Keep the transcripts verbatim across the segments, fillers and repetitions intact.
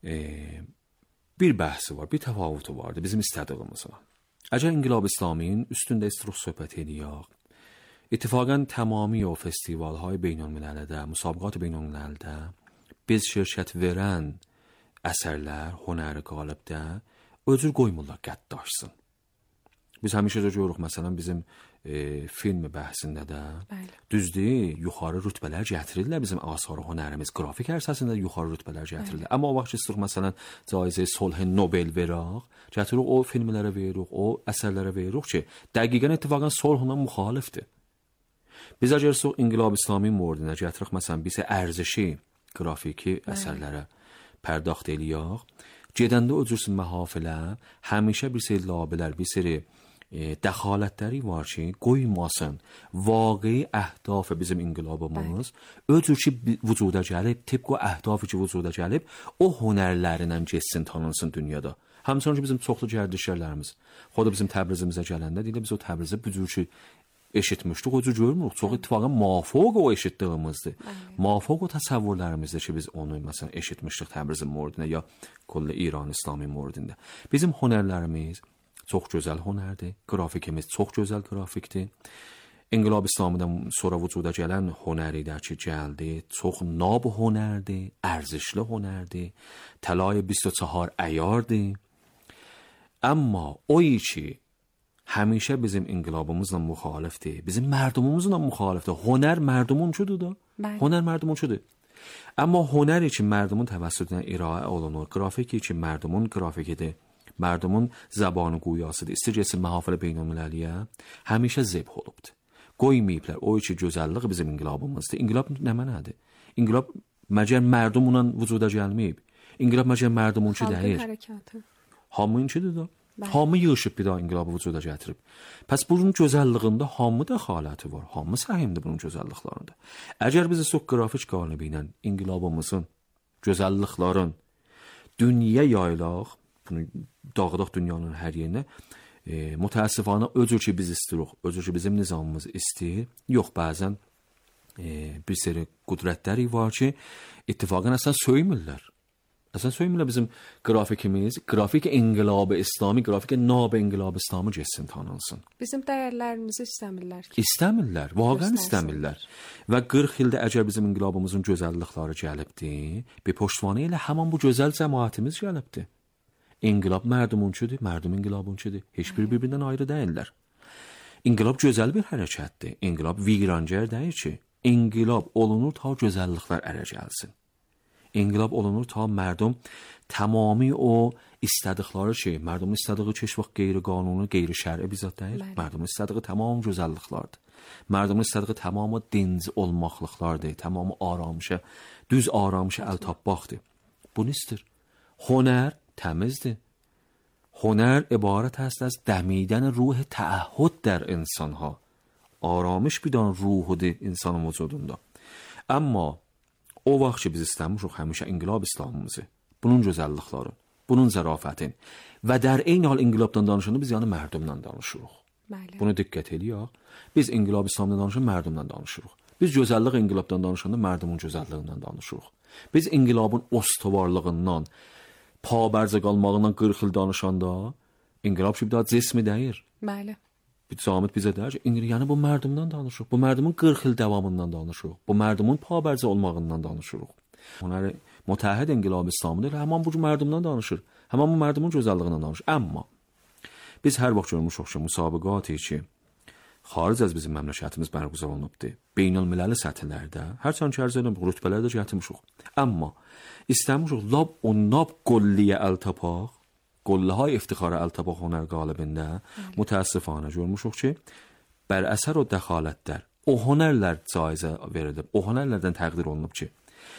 e, bir bəhsi var, bir təfavütü vardı bizim istədiyimiz var. Əgər İnqilab İslaminin üstündə istiruq söhbət ediyək, ittifaqən tamami o festivalهای beynəlmiləldə, müsabiqat beynəlmiləldə biz şirkət verən əsərlər, hünəri qalibdə özür qoymurlar qəddaşsın. Biz həmişə də görürük, məsələn, bizim e, film bəhsində də düzdür, yuxarı rütbələr gətirirlər bizim asar hünərimiz, qrafik ərsəsində yuxarı rütbələr gətirirlər. Amma o vaxt istiruq, məsələn, caizə Solh Nobel verək, gətiririk o filmlərə veririk, o əsərlərə veririk ki, dəqiqən ittifaqən Solhla müxalifdir. Biz əgər so İnqilab İslami moridinə gətiririk, məsələn, bizə ərzişi qrafiki əsərlərə pərdaxt eləyək, gedəndə o cürsün məhafilə həmişə bir seri labilər, bir seri e, dəxalətləri var ki, qoymasın vaqi əhdaf bizim inqilabımız o cür ki vücuda gəlib, tıpqı əhdafı ki vücuda gəlib, o hünərlərindən geçsin, tanınsın dünyada. Həmçinin ki bizim çoxlu gərdişlərimiz, xoda bizim Təbrizimizə gələndə deyilə biz o Təbrizə bu cür ki eşitmişdik, o cür görmürük. Çox ittifaqən mafوق o eşitdiyimizdir. Mafوق o təsəvvürlərimizdir ki biz onu məsələn eşitmişdik Təbrizin moridində ya kulli İran İslami moridində. Bizim hünərlərimiz çox gözəl hünərdir. Qrafikimiz çox gözəl qrafikdir. İnqilab İslamıdan sonra vücuda gələn hünəridir ki gəldi. Çox nab hünərdir, ərzişli hünərdir. Təlay بیست و چهار əyardır. Amma o ki həmişə bizim inqilabımızla müxalifdir. Bizim mərdumumuzla müxalifdir. Hünər mərdumunçudur da. Hünər mərdumunçudur. Amma hünər ki mərdumun təvəssüdünə iraə olunur. Qrafiki ki mərdumun qrafikidir. Mərdumun zabanı quyasıdır. İstəyirsə məhafilə beynəlmiləlliyə həmişə zəb olubdur. Qoymayıblar. O ki gözəllik bizim inqilabımızdır. İnqilab nə mənadır? İnqilab məgər mərdumla vücuda gəlməyib. İnqilab məgər mərdumunçu deyil. Hamınçıdır da. Hamı yığışıb bir daha inqilabı vücuda gətirib. Pəs bunun gözəlliyində hamı da xaləti var. Hamı səhimdir bunun gözəlliklərində. Əgər biz çox qrafik qalibi ilə inqilabımızın gözəlliklərin dünyaya yayılaq, bunu dağıdaq dünyanın hər yerinə, e, mütəəssifانه özür ki biz istəyirik, özür ki bizim nizamımız istəyir. Yox, bəzən e, bir seri qüdrətləri var ki, ittifaqən əslən söymürlər. Əslən söymürlər bizim qrafikimiz, qrafik inqilab İslami, qrafik nab inqilab İslami geçsin, tanınsın. Bizim dəyərlərimizi istəmirlər ki. İstəmirlər, vaqən istəmirlər. Və qırx ildə əgər bizim inqilabımızın gözəllikləri gəlibdir, bir poştvanı ilə həman bu gözəl cəmaatimiz gəlibdir. İnqilab mərdumunçudur, mərdum inqilabunçudur. Heç bir bir-birindən ayrı deyirlər. İnqilab gözəl bir hərəkətdir. İnqilab virancər deyil ki, İnqilab olunur ta gözəlliklər ərə gəlsin. İnqilab olunur ta mərdum tamami o istədikləri şey, mərdumun istədiyi heç vaxt qeyri-qanuni, qeyri-şər'i bizat deyil. Mərdumun istədiyi tamam gözəlliklərdir. Mərdumun istədiyi tamamı dinc olmaqlıqlardır, tamamı aramışa, düz aramışa əl tapmaqdır. Bu nistir. Hünər təmizdir. Hünər ibarət است از دمیدن روح تعهد در انسانها. آرامش بیدان روحudur insanın vücudunda. Amma o vaxt ki biz istəmişik həmişə inqilab İslamımızı, bunun gözəllikləri, bunun zərafətin və dər eyni hal inqilabdan danışanda biz yəni mərdumla danışırıq. Bəli. Bunu diqqət eləyək. Biz inqilab İslamdan danışanda mərdumla danışırıq. Biz gözəllik inqilabdan danışanda mərdumun gözəlliyindən danışırıq. Biz inqilabın ostuvarlığından, pabərzə qalmağından qırx il danışanda inqilab ki bir daha cismi deyir. Bəli. Bir zamit bizə deyir ki, yəni bu mərdumdan danışırıq. Bu mərdumun qırx il davamından danışırıq. Bu mərdumun pabərzə olmağından danışırıq. Onları mütəhhid inqilab İslamıdır. Həman bu mərdumdan danışır. Həman bu mərdumun gözəlliyindən danışır. Amma biz hər vaxt görmüşük ki, müsabiqatı ki xaric az bizim məmləkətimiz bərquzar olunubdur. Beynəlmiləlli səthlərdə, hər çan kərzədə rütbələrdə gətirmişik. Amma istəmişik lab o nab qolliyə əl tapaq. Qolləhay iftixarə əl-tabaq hünər qalibində mütəəssifانه görmüşük ki, bər əsər o dəxalətlər, o hünərlər caizə verilib, o hünərlərdən təqdir olunub ki,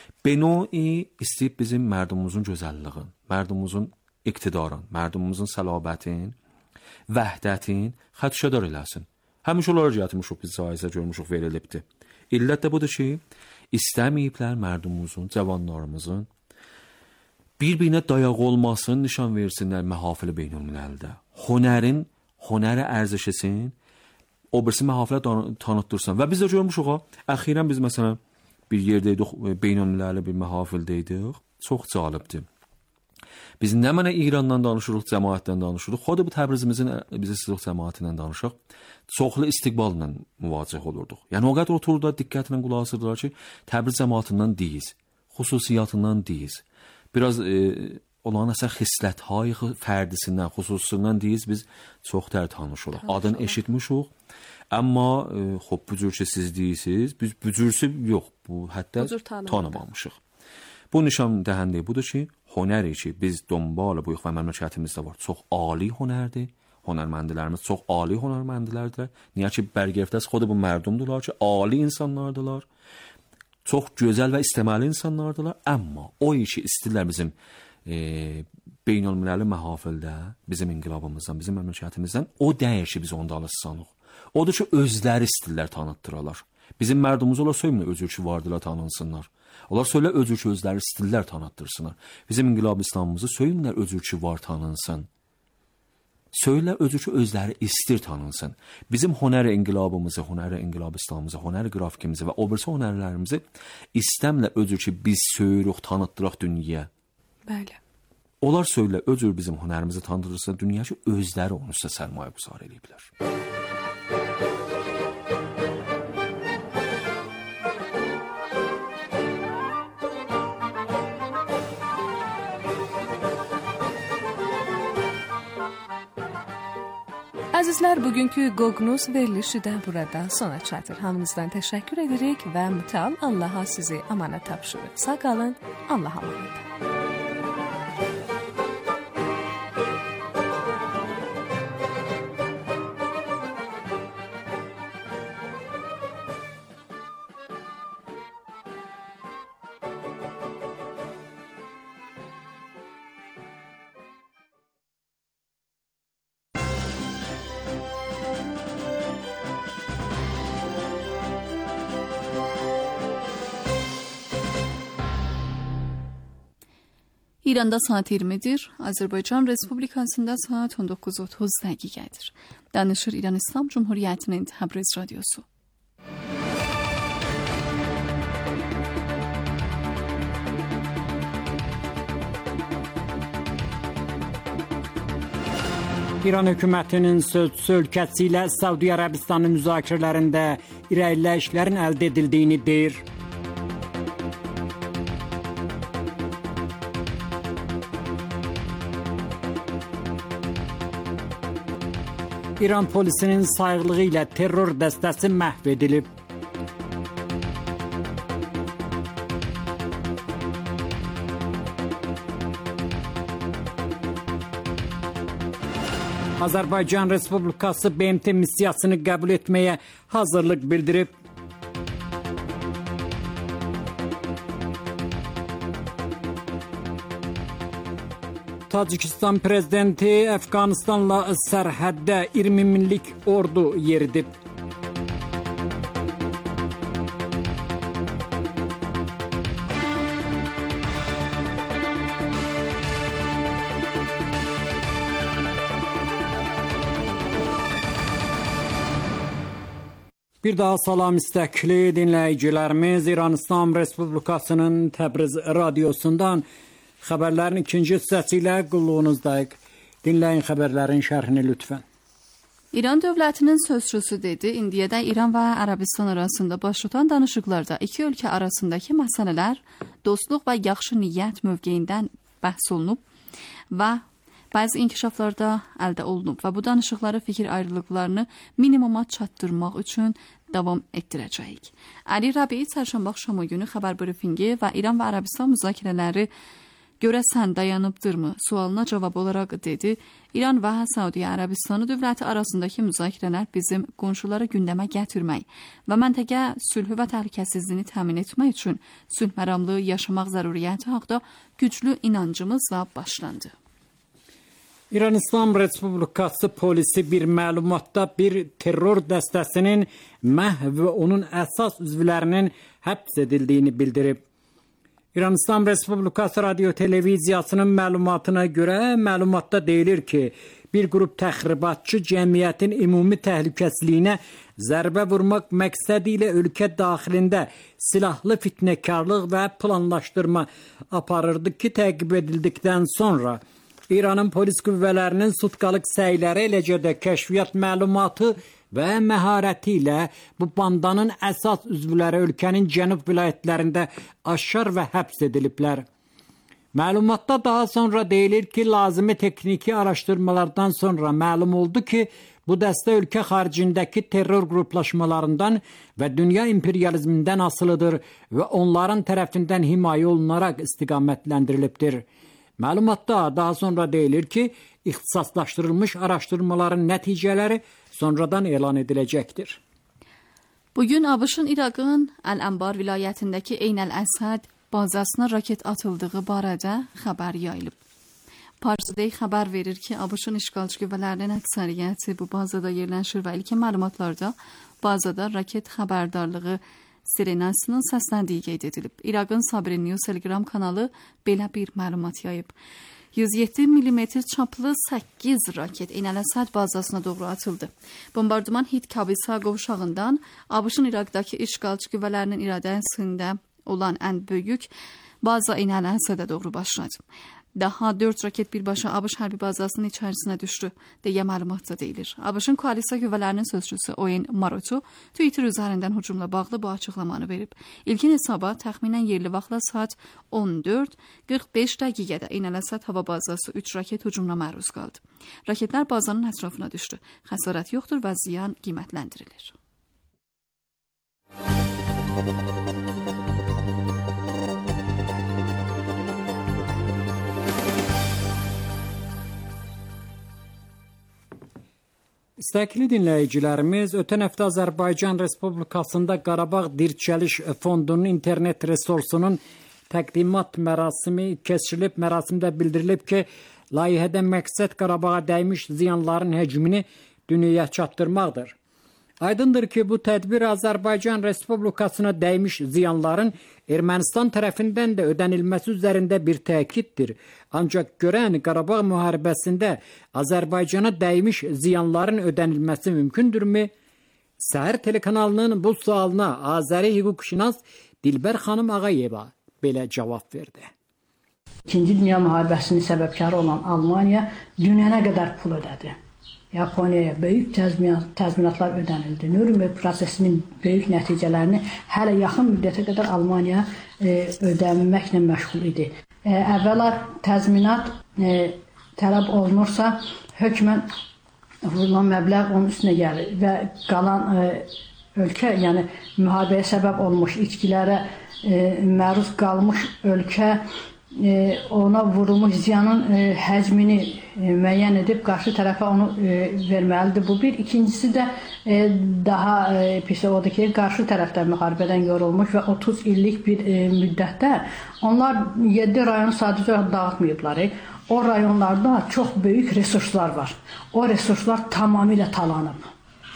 beno'i istəyib bizim mərdumumuzun gözəlliğin, mərdumumuzun iqtidarın, mərdumumuzun səlabətin, vəhdətin xədşədar eləsin. Həmişə onları gətirmişik, biz caizə görmüşük, verilibdir. İllət də budur ki, istəməyiblər mərdumumuzun, cavanlarımızın bir-birinə dayaq olmasın, nişan versinlər məhafilə beynəlmiləldə. Hünərin, hünərə ərzişisin, o birisi məhafilə tanıtdırsın. Və biz də görmüşük, əxirən biz məsələn bir yerdəydik, beynəlmiləlli bir məhafildəydik. Çox cəlibdir. Biz nə mənə İrandan danışırıq, cəmaətdən danışırıq. Xod bu Təbrizimizin bizə sizə cəmaətindən danışaq. Çoxlu istiqballa müvaciə olurduq. Yəni o qədər oturdu, diqqətlə qulaq asırdılar ki, Təbriz cəmaətindən deyiz, xüsusiyyatından deyiz. Biraz e, olan əsər xisləthay fərdisindən, xüsusindən deyiz, biz çox tər tanışırıq. Adını eşitmişik. Amma e, xop bu cür ki siz deyirsiniz, biz bu cürsü yox, bu hətta tanımamışıq. Bu nişan dəhəndiyi budur ki, hünəri ki biz dönbal buyuq və məmləkətimizdə var. Çox ali hünərdir. Hünərməndilərimiz çox ali hünərməndilərdir. Niyə ki bərgərəftəs xod bu mərdumdular ki, ali insanlardılar. Çox gözəl və istəməli insanlardılar. Amma o işi istəyirlər bizim e, beynəlmiləli məhafildə, bizim inqilabımızdan, bizim məmləkətimizdən o dəyişi biz onda alışsanıq. Odur ki özləri istəyirlər tanıtdıralar. Bizim mərdumuz ola söymünə özür ki vardılar tanınsınlar. Onlar söylə özür ki özləri istəyirlər tanıtdırsınlar. Bizim inqilab İslamımızı söymünlər özür ki var tanınsın. Söylə özür ki özləri istir tanınsın. Bizim hünər inqilabımızı, hünər inqilab İslamımızı, hünər qrafikimizi və o birisi hünərlərimizi istəmlə özür ki biz söyürük, tanıtdıraq dünyaya. Bəli. Onlar söylə özür bizim hünərimizi tanıtdırsın dünyaya ki özləri onu sizə sərmayə quzar ediblər. Əzizlər, bugünkü Qoqnuz verilişi də burada sona çatır. Hamınızdan təşəkkür edirik və mütəal Allaha sizi amanət tapşırır. Sağ qalın, Allaha amanət. İranda saat iyirmidir, Azərbaycan Respublikasında saat on doqquz otuz dəqiqədir. Danışır İran İslam Cumhuriyyətinin Təbriz radiosu. İran hökumətinin sözcüsü ölkəsi ilə Səudi Ərəbistanın müzakirələrində irəliləyişlərin əldə edildiyini deyir. İran polisinin sayıqlığı ilə terror dəstəsi məhv edilib. Azərbaycan Respublikası B M T missiyasını qəbul etməyə hazırlıq bildirib. Tacikistan prezidenti Əfqanistanla sərhəddə iyirmi minlik ordu yeridib. Bir daha salam istəkli dinləyicilərimiz, İran İslam Respublikasının Təbriz radiosundan xəbərlərin ikinci hissəsi ilə qulluğunuzdayıq. Dinləyin xəbərlərin şərhini lütfən. İran dövlətinin sözçüsü dedi, indiyədə İran və Ərəbistan arasında baş tutan danışıqlarda iki ölkə arasındakı məsələlər dostluq və yaxşı niyyət mövqeyindən bəhs olunub və bəzi inkişaflarda əldə olunub və bu danışıqları fikir ayrılıqlarını minimuma çatdırmaq üçün davam etdirəcəyik. Əli Rabi'i çərşənbə axşamı günü xəbər brifingi və İran və Ərəbistan müzakirələri görəsən dayanıbdırmı sualına cavab olaraq dedi, İran və Səudiyyə Ərəbistanı dövləti arasındakı müzakirələr bizim qonşuları gündəmə gətirmək və məntəqə sülhü və təhlükəsizliyini təmin etmək üçün sülh məramlı yaşamaq zəruriyyəti haqda güclü inancımızla başlandı. İran İslam Respublikası polisi bir məlumatda bir terror dəstəsinin məhv və onun əsas üzvlərinin həbs edildiyini bildirib. İran İslam Respublikası Radio Televiziyasının məlumatına görə məlumatda deyilir ki, bir qrup təxribatçı cəmiyyətin ümumi təhlükəsizliyinə zərbə vurmaq məqsədi ilə ölkə daxilində silahlı fitnəkarlıq və planlaşdırma aparırdı ki, təqib edildikdən sonra İranın polis qüvvələrinin sutkalıq səyləri, eləcə də kəşfiyyat məlumatı və məharəti ilə bu bandanın əsas üzvləri ölkənin cənub vilayətlərində aşkar və həbs ediliblər. Məlumatda daha sonra deyilir ki, lazımi texniki araşdırmalardan sonra məlum oldu ki, bu dəstə ölkə xaricindəki terror qruplaşmalarından və dünya imperializmindən asılıdır və onların tərəfindən himayə olunaraq istiqamətləndirilibdir. Məlumatda daha sonra deyilir ki, ixtisaslaşdırılmış araşdırmaların nəticələri sonradan elan ediləcəkdir. Bugün ABŞ-ın İraqın Əl-Ənbar vilayətindəki Eyn-əl-Əsəd bazasına raket atıldığı barədə xəbər yayılıb. Pars Today xəbər verir ki, ABŞ-ın işğalçı qüvvələrinin əksəriyyəti bu bazada yerləşir və ilkin məlumatlarda bazada raket xəbərdarlığı sirenasının səsləndiyi qeyd edilib. İraqın Sabri News Telegram kanalı belə bir məlumat yayıb. yüz yeddi millimetr çaplı səkkiz raket Eyn-əl-Əsəd bazasına doğru atıldı. Bombardıman Hit-Kabisa qovşağından ABŞ-ın İraqdakı işğalçı qüvvələrinin iradəsində olan ən böyük baza Eyn-əl-Əsədə doğru başladı. Daha dörd raket birbaşa ABŞ hərbi bazasının içərisinə düşdü, deyə məlumatda deyilir. ABŞ-ın koalisiya qüvvələrinin sözçüsü Owen Marotu Twitter üzərindən hücumla bağlı bu açıqlamanı verib. İlkin hesaba təxminən yerli vaxtla saat on dörd qırx beş dəqiqədə Eyn-əl-Əsəd hava bazası üç raket hücumuna məruz qaldı. Raketlər bazanın ətrafına düşdü. Xəsarət yoxdur və ziyan qiymətləndirilir. İstəkli dinləyicilərimiz, ötən həftə Azərbaycan Respublikasında Qarabağ Dirçəliş Fondunun internet resursunun təqdimat mərasimi keçirilib. Mərasimdə bildirilib ki, layihədə məqsəd Qarabağa dəymiş ziyanların həcmini dünyaya çatdırmaqdır. Aydındır ki, bu tədbir Azərbaycan Respublikasına dəymiş ziyanların Ermənistan tərəfindən də ödənilməsi üzərində bir təkiddir. Ancaq görən Qarabağ müharibəsində Azərbaycana dəymiş ziyanların ödənilməsi mümkündürmü? Səhər telekanalının bu sualına Azəri hüquqşünas Dilbər xanım Ağayeva belə cavab verdi. İkinci Dünya müharibəsinin səbəbkarı olan Almaniya dünyana qədər pul ödədi. Yaponiyaya böyük təzminatlar ödənildi. Nürnberg prosesinin böyük nəticələrini hələ yaxın müddətə qədər Almaniya e, ödənməklə məşğul idi. E, əvvəla təzminat e, tələb olunursa, hökmən vurulan məbləğ onun üstünə gəlir və qalan e, ölkə, yəni müharibəyə səbəb olmuş, içkilərə e, məruz qalmış ölkə E, ona vurulmuş ziyanın e, həcmini e, müəyyən edib qarşı tərəfə onu e, verməlidir. Bu bir. İkincisi də e, daha e, pisi odur ki, qarşı tərəfdə müharibədən yorulmuş və otuz illik bir e, müddətdə onlar yeddi rayonu sadəcə dağıtmayıblar. E. O rayonlarda çox böyük resurslar var. O resurslar tamamilə talanıb.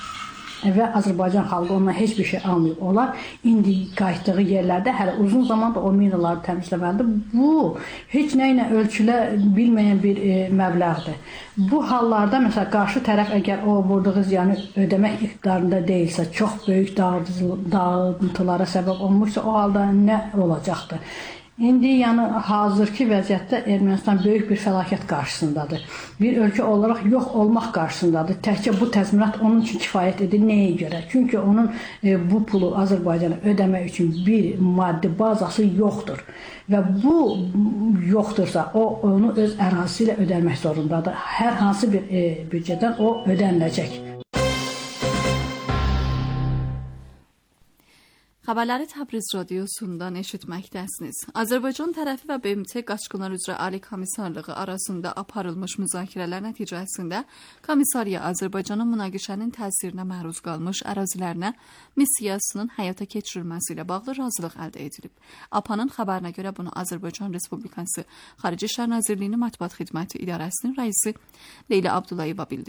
Və Azərbaycan xalqı ondan heç bir şey almayıb. Onlar indi qayıtdığı yerlərdə hələ uzun zamanda o minaları təmizləməlidir. Bu, heç nə ilə ölçülə bilməyən bir e, məbləğdir. Bu hallarda, məsələn, qarşı tərəf əgər o vurduğu ziyanı ödəmək iqtidarında deyilsə, çox böyük dağıntılara səbəb olmuşsa, o halda nə olacaqdır? İndi yəni hazırki vəziyyətdə Ermənistan böyük bir fəlakət qarşısındadır. Bir ölkə olaraq yox olmaq qarşısındadır. Təkcə bu təzminat onun üçün kifayət edir. Nəyə görə? Çünki onun e, bu pulu Azərbaycana ödəmək üçün bir maddi bazası yoxdur. Və bu yoxdursa, o onu öz ərazisi ilə ödəmək zorundadır. Hər hansı bir e, büdcədən o ödəniləcək. Xəbərləri Təbriz radiosundan eşitməkdəsiniz. Azərbaycan tərəfi və B M T qaçqınlar üzrə Ali Komissarlığı arasında aparılmış müzakirələr nəticəsində komissariya Azərbaycanın münaqişənin təsirinə məruz qalmış ərazilərinə missiyasının həyata keçirilməsi ilə bağlı razılıq əldə edilib. A P A-nın xəbərinə görə bunu Azərbaycan Respublikası Xarici İşlər Nazirliyinin Mətbuat Xidməti İdarəsinin rəisi Leyla Abdullayeva bildirib.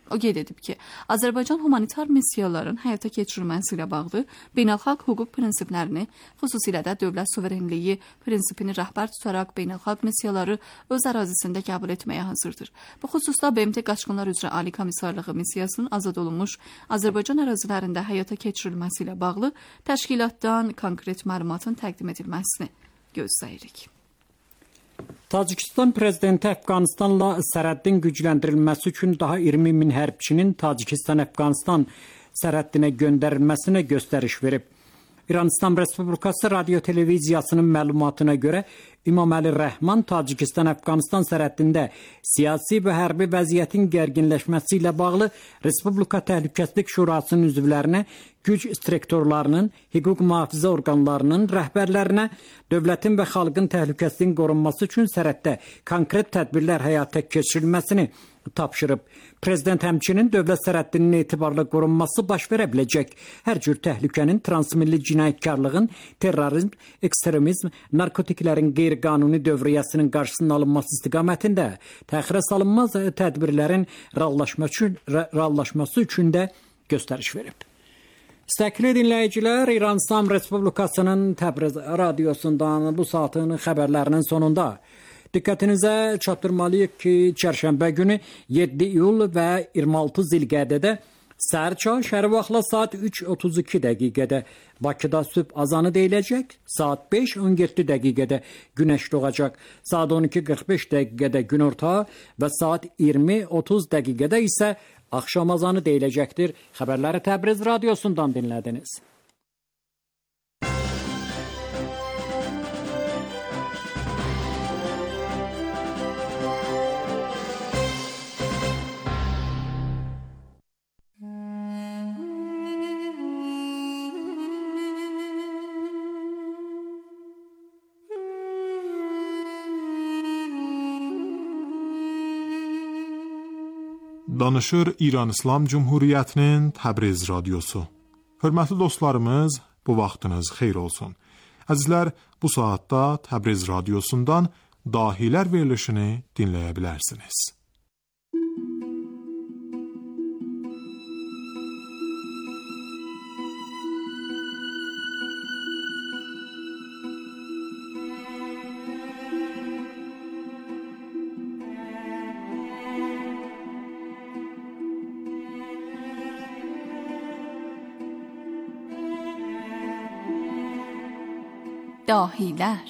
O qeyd edib ki, Azərbaycan humanitar missiyaların həyata keçirilməsi ilə bağlı beynəlxalq hüquq prinsiplərini, xüsusilə də dövlət suverenliyi prinsipini rəhbər tutaraq beynəlxalq missiyaları öz ərazisində qəbul etməyə hazırdır. Bu xüsusda B M T Qaçqınlar üzrə Ali Komissarlığı missiyasının azad olunmuş Azərbaycan ərazilərində həyata keçirilməsi ilə bağlı təşkilatdan konkret məlumatın təqdim edilməsini gözləyirik. Tacikistan prezidenti Əfqanistanla sərhədin gücləndirilməsi üçün daha iyirmi min hərbçinin Tacikistan-Əfqanistan sərhəddinə göndərilməsinə göstəriş verib. İranistan Respublikası Radio Televiziyasının məlumatına görə İmam Əli Rəhman Tacikistan-Əfqanistan sərhəddində siyasi və hərbi vəziyyətin gərginləşməsi ilə bağlı Respublika Təhlükəsizlik Şurasının üzvlərinə, güc instruktorlarının, hüquq mühafizə orqanlarının rəhbərlərinə, dövlətin və xalqın təhlükəsizliyinin qorunması üçün sərhəddə konkret tədbirlər həyata keçirilməsini tapşırıb. Prezident həmçinin dövlət sərhəddinin etibarlı qorunması baş verə biləcək hər cür təhlükənin, transmilli cinayətkarlığın, terrorizm, ekstremizm, narkotiklərin qeyri-qanuni dövriyyəsinin qarşısının alınması istiqamətində təxirə salınmaz tədbirlərin reallaşması üçün, reallaşması üçün də göstəriş verib. İstəkli dinləyicilər, İranistan Respublikasının Təbriz radiosundan bu saatın xəbərlərinin sonunda diqqətinizə çatdırmalıyıq ki, çərşənbə günü yeddi iyul və iyirmi altı zilqədədə səhər çağı şəhər vaxtla saat üç otuz iki dəqiqədə Bakıda sübh azanı deyiləcək, saat beş on yeddi dəqiqədə günəş doğacaq, saat on iki qırx beş dəqiqədə günorta və saat iyirmi otuz dəqiqədə isə axşam azanı deyiləcəkdir. Xəbərləri Təbriz radiosundan dinlədiniz. Danışır İran İslam Cumhuriyyətinin Təbriz radiosu. Hörmətli dostlarımız, bu vaxtınız xeyir olsun. Əzizlər, bu saatda Təbriz radiosundan Dahilər verilişini dinləyə bilərsiniz. Dahilər.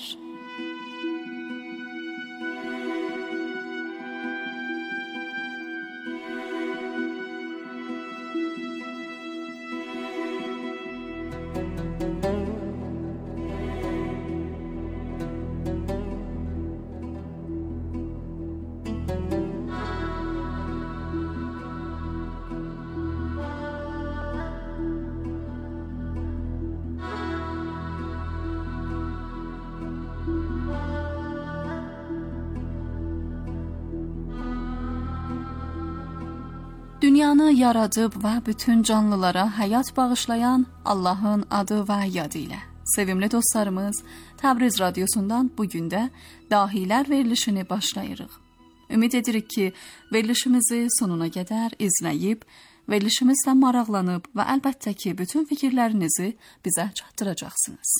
Dünyanı yaradıb və bütün canlılara həyat bağışlayan Allahın adı və yadı ilə. Sevimli dostlarımız, Təbriz radiosundan bugün də Dahilər verilişini başlayırıq. Ümid edirik ki, verilişimizi sonuna qədər izləyib, verilişimizlə maraqlanıb və əlbəttə ki, bütün fikirlərinizi bizə çatdıracaqsınız.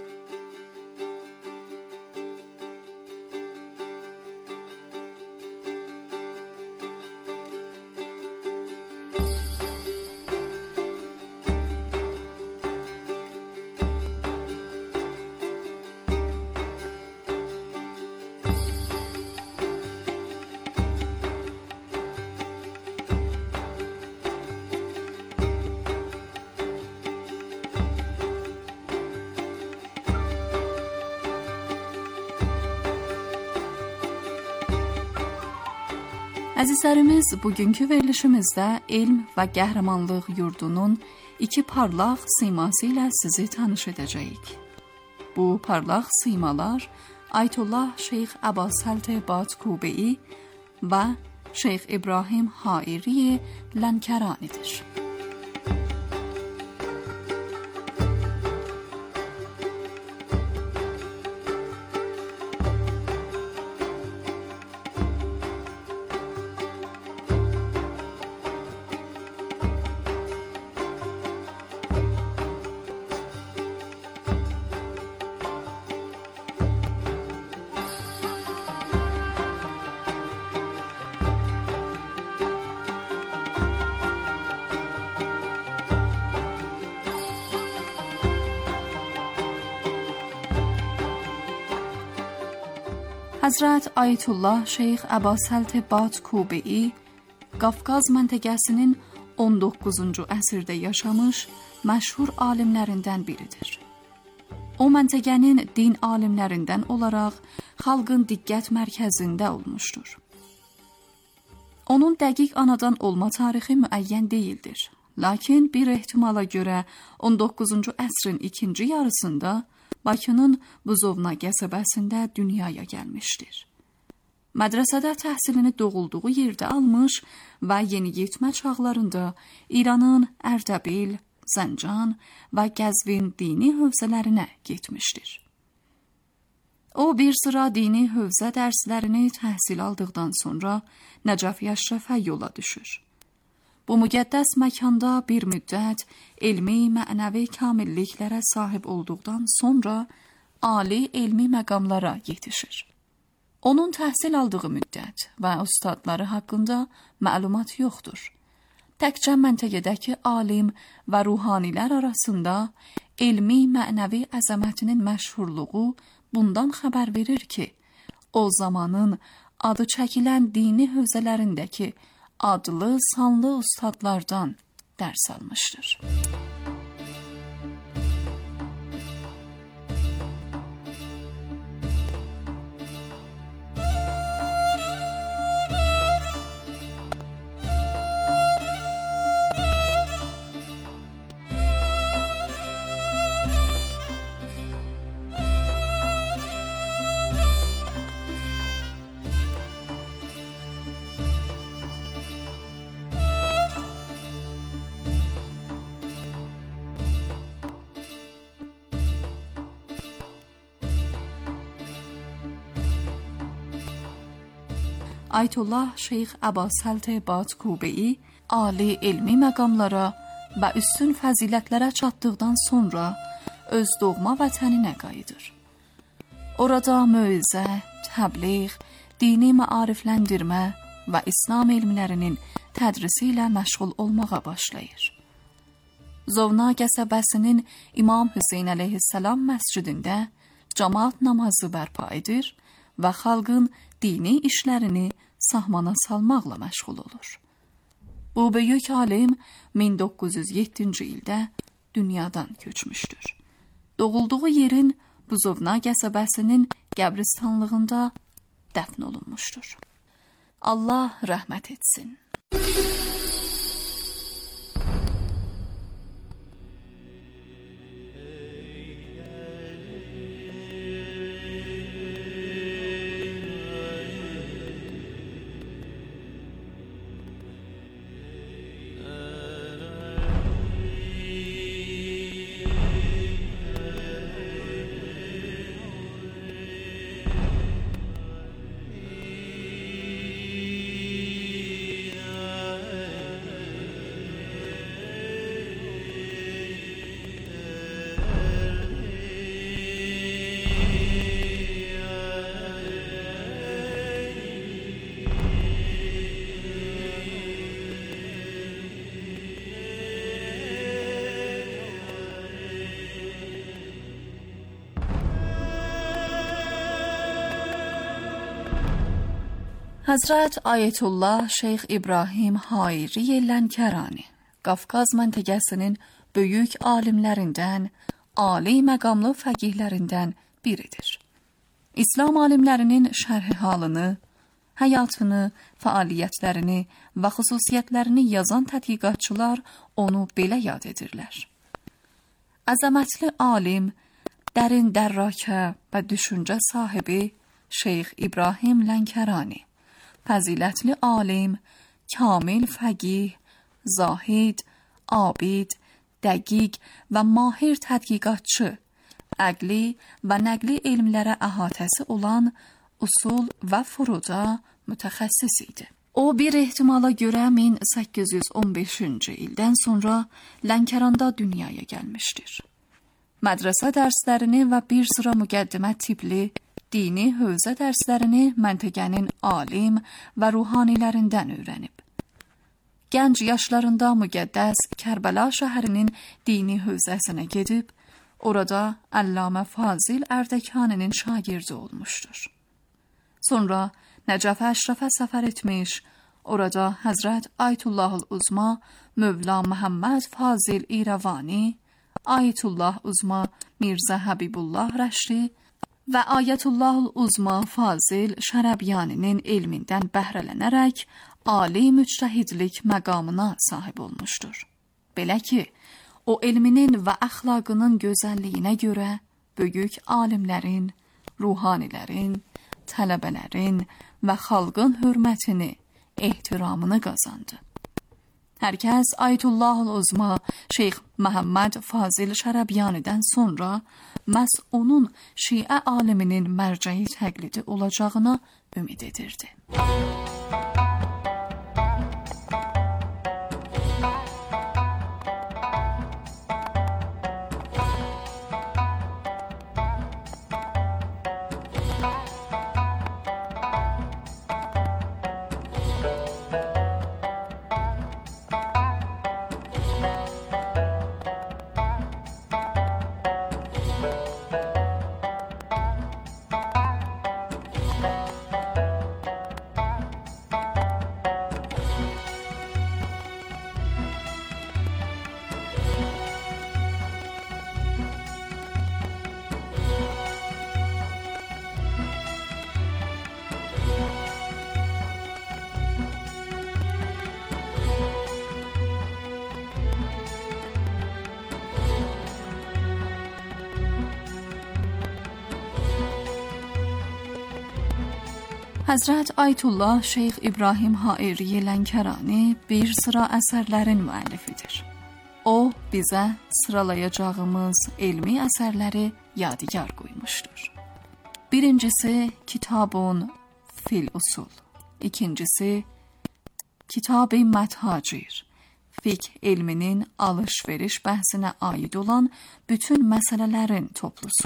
Əzizlərimiz, bugünkü verilişimizdə elm və qəhrəmanlıq yurdunun iki parlaq siması ilə sizi tanış edəcəyik. Bu parlaq simalar Ayətullah Şeyx Əbasəltə Batkubei və Şeyx İbrahim Hairi Lənkəranidir. Həzrət Ayətullah Şeyx Əbasəlt Batkubi Qafqaz məntəqəsinin on doqquzuncu əsrdə yaşamış məşhur alimlərindən biridir. O məntəqənin din alimlərindən olaraq xalqın diqqət mərkəzində olmuşdur. Onun dəqiq anadan olma tarixi müəyyən deyildir. Lakin bir ehtimala görə on doqquzuncu əsrin ikinci yarısında Bakının Buzovna qəsəbəsində dünyaya gəlmişdir. Mədrəsədə təhsilini doğulduğu yerdə almış və yeniyetmə çağlarında İranın Ərdəbil, Zəncan və Qəzvin dini hövzələrinə getmişdir. O bir sıra dini hövzə dərslərini təhsil aldıqdan sonra Nəcəf Əşrəfə yola düşür. Bu müqəddəs məkanda bir müddət elmi, mənəvi kamilliklərə sahib olduqdan sonra ali elmi məqamlara yetişir. Onun təhsil aldığı müddət və ustadları haqqında məlumat yoxdur. Təkcə məntəqədəki alim və ruhanilər arasında elmi, mənəvi əzəmətinin məşhurluğu bundan xəbər verir ki, o zamanın adı çəkilən dini hövzələrindəki adlı, sanlı ustadlardan dərs almışdır. Ayətullah Şeyx Əbasəlt Batkubi ali elmi məqamlara və üstün fəzilətlərə çatdıqdan sonra öz doğma vətəninə qayıdır. Orada möizə, təbliğ, dini maarifləndirmə və İslam elmlərinin tədrisi ilə məşğul olmağa başlayır. Zovna qəsəbəsinin İmam Hüseyn əleyhissalam məscidində cəmaət namazı bərpa edir və xalqın dini işlərini sahmana salmaqla məşğul olur. Bu böyük alim min doqquz yüz yeddinci ildə dünyadan köçmüşdür. Doğulduğu yerin Buzovna qəsəbəsinin qəbristanlığında dəfn olunmuşdur. Allah rəhmət etsin. Həzrət Ayətullah Şeyx İbrahim Hayri Lənkərani Qafqaz məntəqəsinin böyük alimlərindən, ali məqamlı fəqihlərindən biridir. İslam alimlərinin şərhi halını, həyatını, fəaliyyətlərini və xüsusiyyətlərini yazan tədqiqatçılar onu belə yad edirlər. Əzəmətli alim, dərin dərrakə və düşüncə sahibi Şeyx İbrahim Lənkərani, fəzilətli alim, kamil fəqih, zahid, abid, dəqiq və mahir tədqiqatçı, əqli və nəqli elmlərə əhatəsi olan usul və furuda mütəxəssis idi. O bir ehtimala görə min səkkiz yüz on beşinci ildən sonra Lənkəranda dünyaya gəlmişdir. Mədrəsə dərslərini və bir sıra müqəddimə tipli dini hövzə dərslərini məntəqənin alim və ruhanilərindən öyrənib. Gənc yaşlarında müqəddəs Kərbəla şəhərinin dini hövzəsinə gedib, orada Əllamə Fazil Ərdəkaninin şagirdi olmuşdur. Sonra Nəcəfə Əşrəfə səfər etmiş. Orada Həzrət Ayətullah Uzma Mövla Məhəmməd Fazil İrəvani, Ayətullah Uzma Mirzə Həbibullah Rəşdi və Ayətullah Uzma Fazil Şərəbyaninin elmindən bəhrələnərək ali müctəhidlik məqamına sahib olmuşdur. Belə ki, o elminin və əxlaqının gözəlliyinə görə böyük alimlərin, ruhanilərin, tələbələrin və xalqın hörmətini, ehtiramını qazandı. Hər kəs Ayətullah Uzma Şeyx Məhəmməd Fazil Şərəbyanidən sonra məhz onun şiə aliminin mərcəyi təqlidi olacağına ümid edirdi. Həzrət Ayətullah Şeyx İbrahim Hairi Lənkərani bir sıra əsərlərin müəllifidir. O, bizə sıralayacağımız elmi əsərləri yadigar qoymuşdur. Birincisi Kitabun Fil Usul. İkincisi Kitab-ı Methacir, fiqh elminin alış-veriş bəhsinə aid olan bütün məsələlərin toplusu.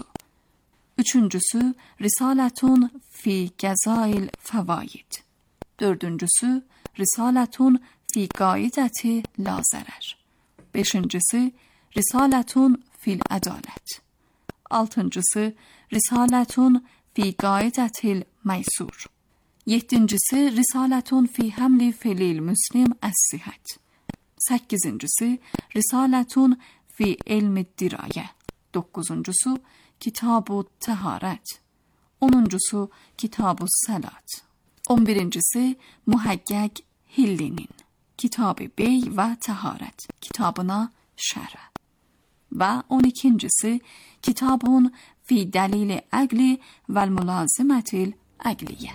Üçüncüsü Risaletun fi Gəzail Fəvaid. Dördüncüsü Risaletun fi Qaidəti La Zərər. Beşincisi Risaletun fil Ədalət. Altıncısı Risaletun fi Qaidətil Məysur. Yeddincisi Risaletun fi Həmli Felil Müslim Əs-Sihət. Səkkizincisi Risaletun fi Elmi Dirayə. Doqquzuncusu Kitab-ı Təharət. Onuncusu Kitab-ı Səlat. On birincisi Muhəqqəq Hillinin Kitab-ı Bey və Təharət kitabına şərh. Və on ikincisi Kitabun fi Dəlil Əqli və Mülazimətil Əqliyyə.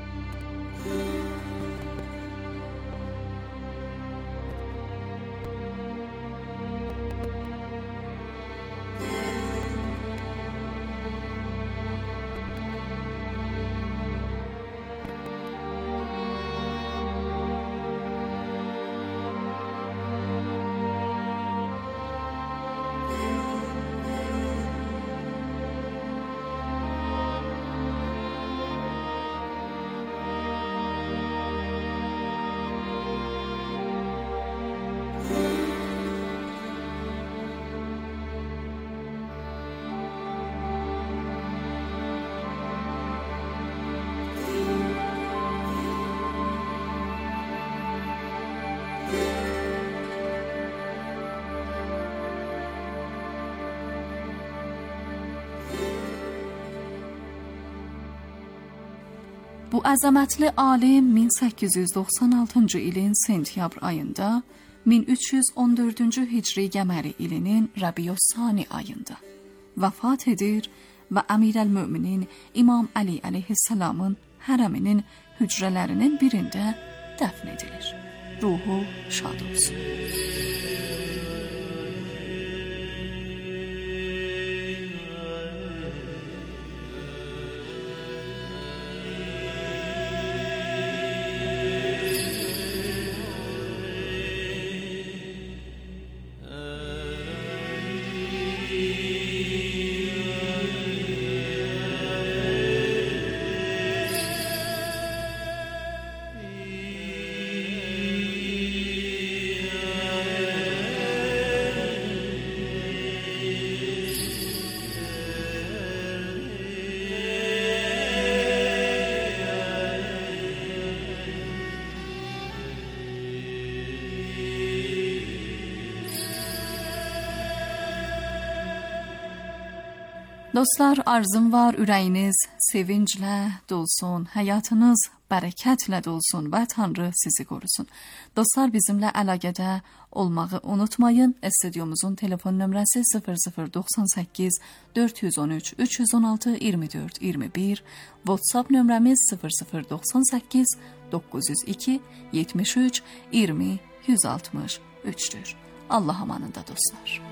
Bu əzəmətli alim min səkkiz yüz doxsan altıncı ilin sentyabr ayında, min üç yüz on dördüncü hicri qəməri ilinin Rəbiyüs-Sani ayında vəfat edir və Əmirəl-Möminin İmam Əli əleyhissalamın hərəminin hücrələrinin birində dəfn edilir. Ruhu şad olsun. Dostlar, arzum var ürəyiniz sevinclə dolsun, həyatınız bərəkətlə dolsun və Tanrı sizi qorusun. Dostlar, bizimlə əlaqədə olmağı unutmayın. Studyomuzun telefon nömrəsi sıfır sıfır doxsan səkkiz dörd yüz on üç üç yüz on altı iyirmi dörd iyirmi bir, WhatsApp nömrəmiz sıfır sıfır doxsan səkkiz doqquz yüz iki yetmiş üç iyirmi yüz altmış üçdür. Allah amanında dostlar.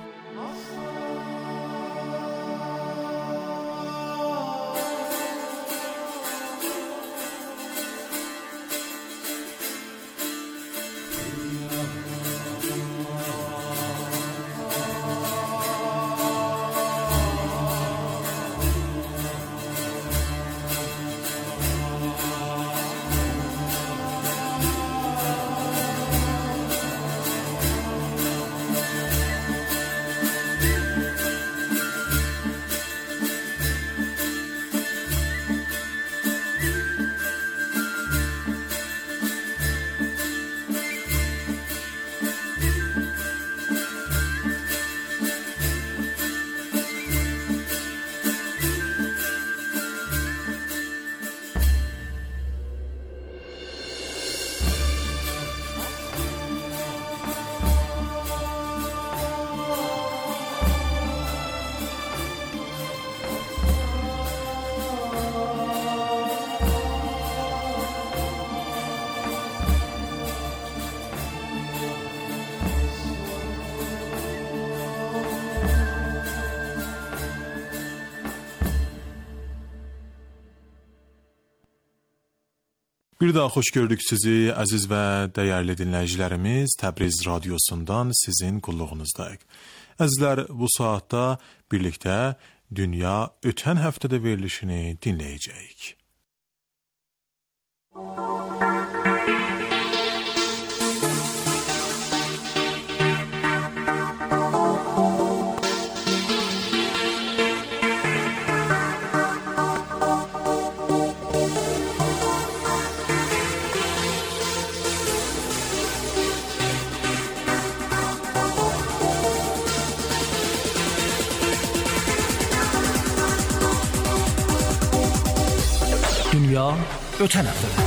Bir daha xoş gördük sizi, əziz və dəyərli dinləyicilərimiz. Təbriz radiosundan sizin qulluğunuzdayıq. Əzizlər, bu saatda birlikdə Dünya ötən həftədə verilişini dinləyəcəyik. Dünya ötən həftədə.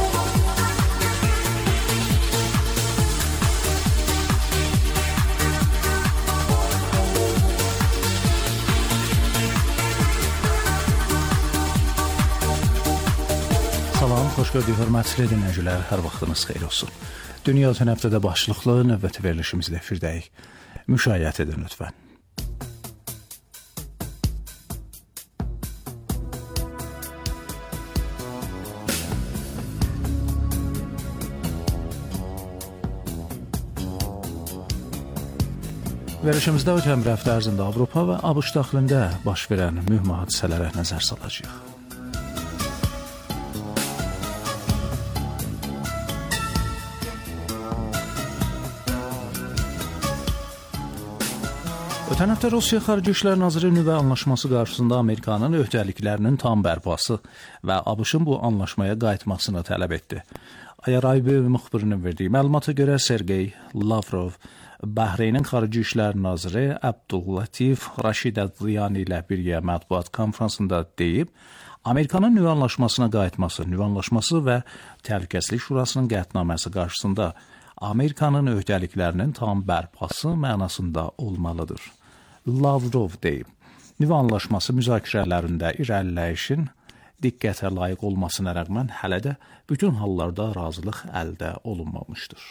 Salam, xoş gördük hörmətli dinləyicilər, hər vaxtınız xeyir olsun. Dünya ötən həftədə başlıqlı növbəti verilişimizdə efirdəyik. Müşayiət edin lütfən. Verilişimizdə ötən bir həftə ərzində Avropa və ABŞ daxilində baş verən mühüm hadisələrə nəzər salacağıq. Ötən həftə Rusiya Xarici İşlər Naziri nüvə anlaşması qarşısında Amerikanın öhdəliklərinin tam bərpası və ABŞ-ın bu anlaşmaya qayıtmasını tələb etdi. Ayaraybi müxbirinin verdiyi məlumata görə Sergey Lavrov Bəhreynin Xarici İşlər Naziri Abdullatif Raşidəddiyani ilə birgə mətbuat konfransında deyib, Amerikanın nüvə anlaşmasına qayıtması, nüvə anlaşması və Təhlükəsizlik Şurasının qətnaməsi qarşısında Amerikanın öhdəliklərinin tam bərpası mənasında olmalıdır. Lavrov deyib, nüvə anlaşması müzakirələrində irəliləyişin diqqətə layiq olmasına rəğmən hələ də bütün hallarda razılıq əldə olunmamışdır.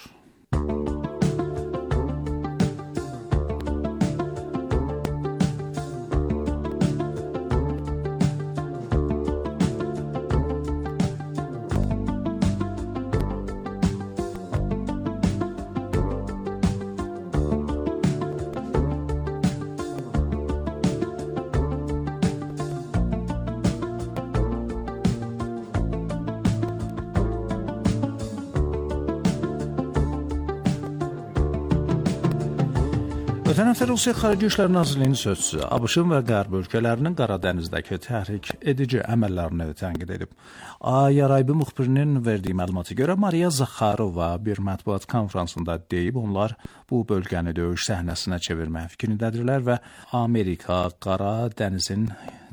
Ötən həftə Rusiya Xarici İşlər Nazirliyinin sözçüsü ABŞ-ın və Qərb ölkələrinin Qaradənizdəki təhrik edici əməllərini tənqid edib. Ayaraybi müxbirinin verdiyi məlumata görə Mariya Zakharova bir mətbuat konfransında deyib, onlar bu bölgəni döyüş səhnəsinə çevirmək fikrindədirlər və Amerika Qara dənizin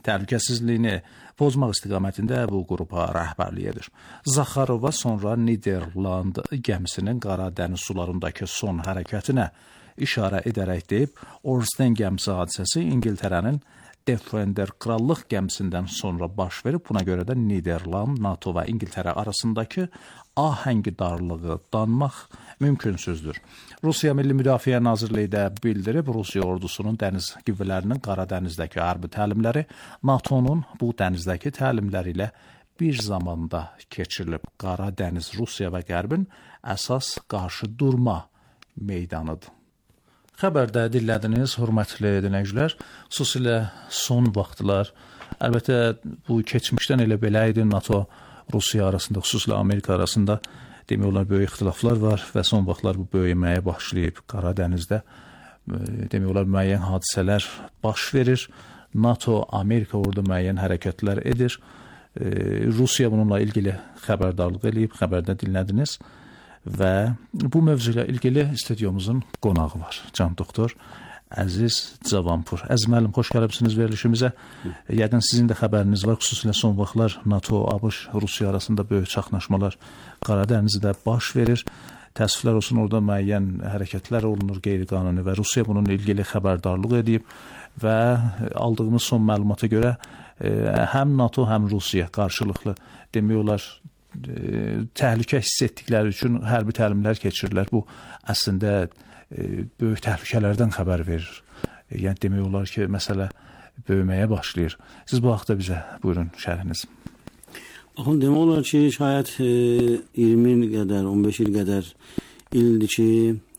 təhlükəsizliyini pozmaq istiqamətində bu qrupa rəhbərlik edir. Zaxarova sonra Niderland gəmisinin Qara dəniz sularındakı son hərəkətinə işarə edərək deyib, Orsten gəmisi hadisəsi İngiltərənin Defender krallıq gəmisindən sonra baş verib. Buna görə də Niderland, NATO və İngiltərə arasındakı ahəngidarlığı danmaq mümkünsüzdür. Rusiya Milli Müdafiə Nazirliyi də bildirib, Rusiya ordusunun dəniz qüvvələrinin Qara dənizdəki hərbi təlimləri NATO'nun bu dənizdəki təlimləri ilə bir zamanda keçirilib. Qara dəniz Rusiya və Qərbin əsas qarşı durma meydanıdır. Xəbərdə dinlədiniz, hörmətli dinləyicilər, xüsusilə son vaxtlar, əlbəttə bu keçmişdən elə belə idi, NATO Rusiya arasında, xüsusilə Amerika arasında demək olar böyük ixtilaflar var və son vaxtlar bu böyüməyə başlayıb. Qara dənizdə demək olar müəyyən hadisələr baş verir. NATO, Amerika orada müəyyən hərəkətlər edir. Rusiya bununla ilgili xəbərdarlıq eləyib, xəbərdə dinlədiniz. Və bu mövzu ilə ilgili studiyomuzun qonağı var. Can doktor Əziz Cavanpur. Əziz müəllim, xoş gəlibsiniz verilişimizə. Yəqin sizin də xəbəriniz var. Xüsusilə son vaxtlar NATO, ABŞ, Rusiya arasında böyük çaxnaşmalar Qara dənizdə baş verir. Təəssüflər olsun, orada müəyyən hərəkətlər olunur qeyri-qanuni və Rusiya bununla ilgili xəbərdarlıq edib və aldığımız son məlumata görə həm NATO, həm Rusiya qarşılıqlı demək olar təhlükə hiss etdikləri üçün hərbi təlimlər keçirirlər. Bu əslində böyük təhlükələrdən xəbər verir. Yəni demək olar ki, məsələ böyüməyə başlayır. Siz bu haqda bizə buyurun şərhiniz. Baxın, demək olar ki, şayət iyirmi il qədər, on beş il qədər ildir ki,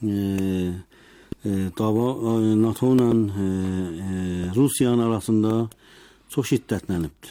dava NATO ilə Rusiyanın arasında çox şiddətlənibdir.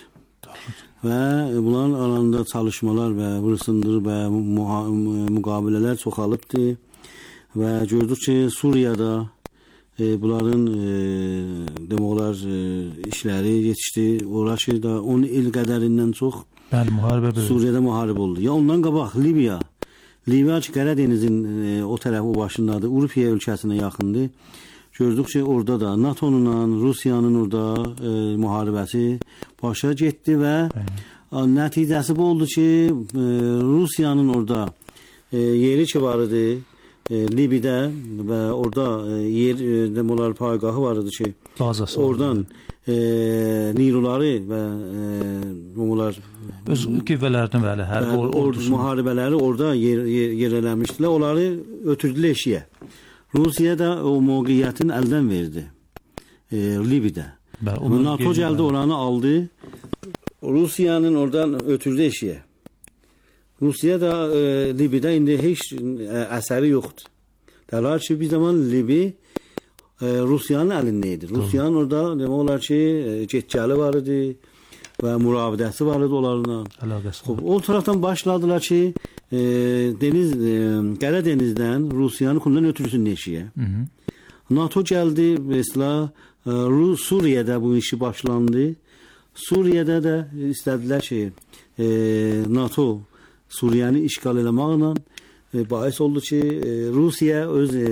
Və bunların arasında çalışmalar və vırsındır və müqabilələr çoxalıbdır və gördük ki, Suriyada e, bunların e, demək olar e, işləri yetişdi. Orası da on il qədərindən çox Bəli, müharibə böyle. Suriyada müharibə oldu. Ya ondan qabaq Libiya, Libiya ki, Qara dənizin e, o tərəfi başındadır, Urfiya ölkəsinə yaxındır. Gördük ki, orada da NATO'nun, Rusiyanın orada e, müharibəsi başa getdi və e, nəticəsi bu oldu ki, e, Rusiyanın orada e, yeri ki var idi, e, Libidə və orada e, yer e, demələr paygahı var idi ki, Bazası oradan e, niruları və e, demələr öz qüvvələrini bəli, hər or, or, müharibələri orada yer, yer, yerləmişdilər. Onları ötürdülər eşiyə. Rusiya da o mövqeyyətini əldən verdi e, Libidə. NATO gəldi, oranı aldı. Rusiyanın oradan ötürdü eşiyə. Rusiya da e, Libidə indi heç e, əsəri yoxdur. Dələr ki, bir zaman Libi e, Rusiyanın əlində idi. Rusiyanın orada demək olar ki, e, getgəli var idi və mürabidəsi var idi onlarla. Xoş, o tərəfdən başladılar ki, e, deniz e, Qara dənizdən Rusiyanı kundan ötürsün eşiyə. NATO gəldi, mesela e, Suriye'de bu işi başlandı. Suriye'de de istədilər ki, e, NATO Suriye'ni işgal eləməklə e, bahis oldu ki, e, Rusiya öz e,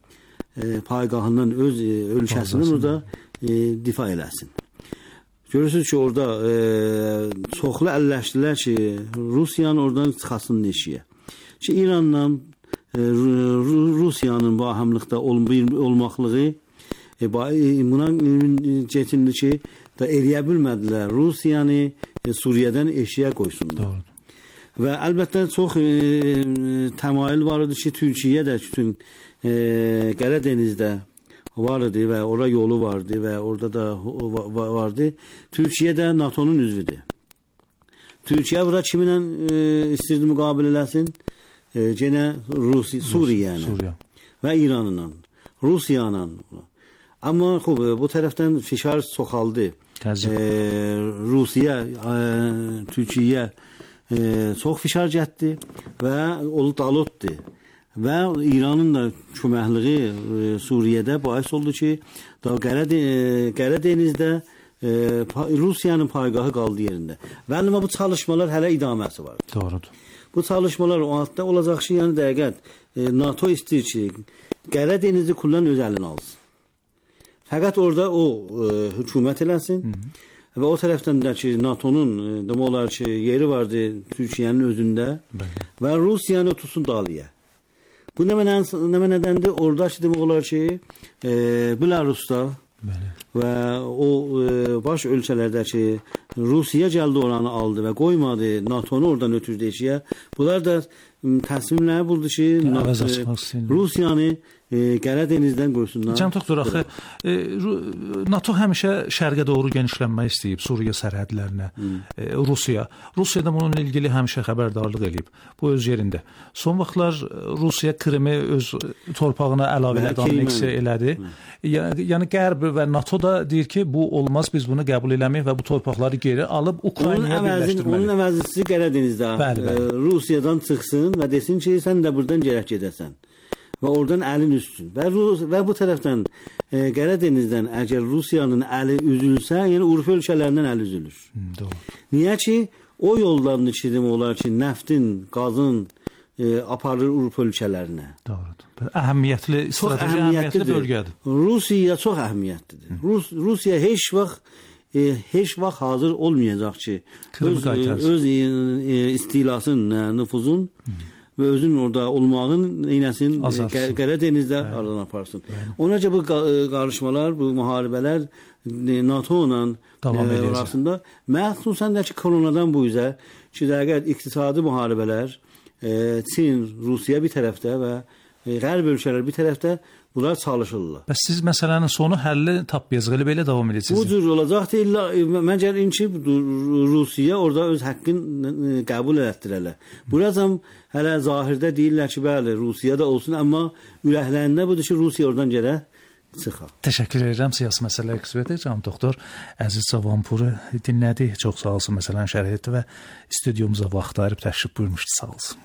e, paygahından, öz e, ölkəsindən orada e, difa eləsin. Görürsünüz ki, orada e, çoxlu əlləşdilər ki, Rusiyanın oradan çıxasın eşiyə. Ki, İranla e, Rusiyanın bu ahamlıqda ol, olmaqlığı e, buna çetinli ki, da eləyə bilmədilər. Rusiyanı e, Suriye'dən eşiyə qoysunlar. Doğru. Və əlbəttə çox e, təmayül var idi ki, Türkiyə də bütün e, Qara dənizdə var idi və ora yolu vardı və orada da vardı. Türkiyə də NATO'nun üzvüdür. Türkiyə bura kiminlə e, istirdi müqabilə eləsin? E, gene Rusiya, Suriyə ilə və İranla, Rusiyanla. Amma xub, bu tərəfdən fişar çoxaldı. E, Rusiya, e, Türkiyə e, çox fişar getdi və olu dalotdu. Və İranın da köməkliyi e, Suriyədə bahis oldu ki, da Qara e, dənizdə e, Rusiyanın paygahı qaldı yerində. Və amma bu çalışmalar hələ idaməsi var. Doğrudur. Bu çalışmalar o altda olacaq ki, yəni dəqiqət e, NATO istəyir ki, Qara dənizi kullan öz əlinə alsın. Fəqət orada o e, hökumət eləsin. Hı -hı. və o tərəfdən də ki, NATO'nun demək olar ki, yeri vardı Türkiyənin özündə Bəli. Və Rusiyanı tutsun dalıya. Bu nə nədəndir? Orada ki, demək olar ki, e, Belarusda Bəli. Və o e, baş ölkələrdəki Rusiya gəldi oranı aldı və qoymadı NATO'nu oradan ötürdü eşiyə. Bunlar da təslimlər buldu ki, Rusiyanı e, Qərə dənizdən qoysunlar. Cənab doktor, axı e, NATO həmişə şərqə doğru genişlənmək istəyib, Suriya sərhədlərinə, e, Rusiya. Rusiya da bununla ilgili həmişə xəbərdarlıq edib. Bu öz yerində. Son vaxtlar Rusiya Krimi öz torpağına əlavələr anneksiya elədi. Yəni, yəni Qərb və NATO da deyir ki, bu olmaz, biz bunu qəbul eləməyik və bu torpaqları geri alıb Ukraynaya birləşdirməliyik. Onun əvəzisi Qərə dənizdə bəli, bəli. E, Rusiyadan çıxsın və desin ki, sən də buradan gərək gedəsən. Və oradan əlin üstün. Və, Rus, və bu tərəfdən e, Qərə dənizdən əgər Rusiyanın əli üzülsə, yəni Urfa ölkələrindən əli üzülür. Hı, niyə ki, o yoldan işidim olar ki, nəftin, qazın e, aparır Urfa ölkələrinə. Doğrudur. Əhəmiyyətli, strateji əhəmiyyətli bölgədir. Rusiya çox əhəmiyyətlidir. Rus, Rusiya heç vaxt e, heç vaxt hazır olmayacaq ki, öz, öz e, istilasının, nüfuzun Hı. və özün orada olmağın neynəsin, Qərə dənizdə aradan aparsın. Bəli. Ona görə bu qarışmalar, bu müharibələr NATO ilə arasında məxsusən də ki, koronadan bu üzə ki, dəqiq iqtisadi müharibələr, e, Çin, Rusiya bir tərəfdə və e, Qərb ölkələr bir tərəfdə bunlar çalışırlar. Bəs siz məsələnin sonu həlli tapmayacaq, elə belə davam edəcəksiniz. Bu cür olacaq deyil. Məncə ki, Rusiya orada öz haqqını qəbul etdirələr. Burası hələ zahirdə deyirlər ki, bəli, Rusiyada olsun, amma ürəklərində budur ki, Rusiya oradan gələ çıxar. Təşəkkür edirəm siyasi məsələ eksperti cənab doktor Əziz Cavanpuru dinlədi. Çox sağ olsun, məsələni şərh etdi və studiyumuza vaxt ayırıb təşrif buyurmuşdu. Sağ olsun.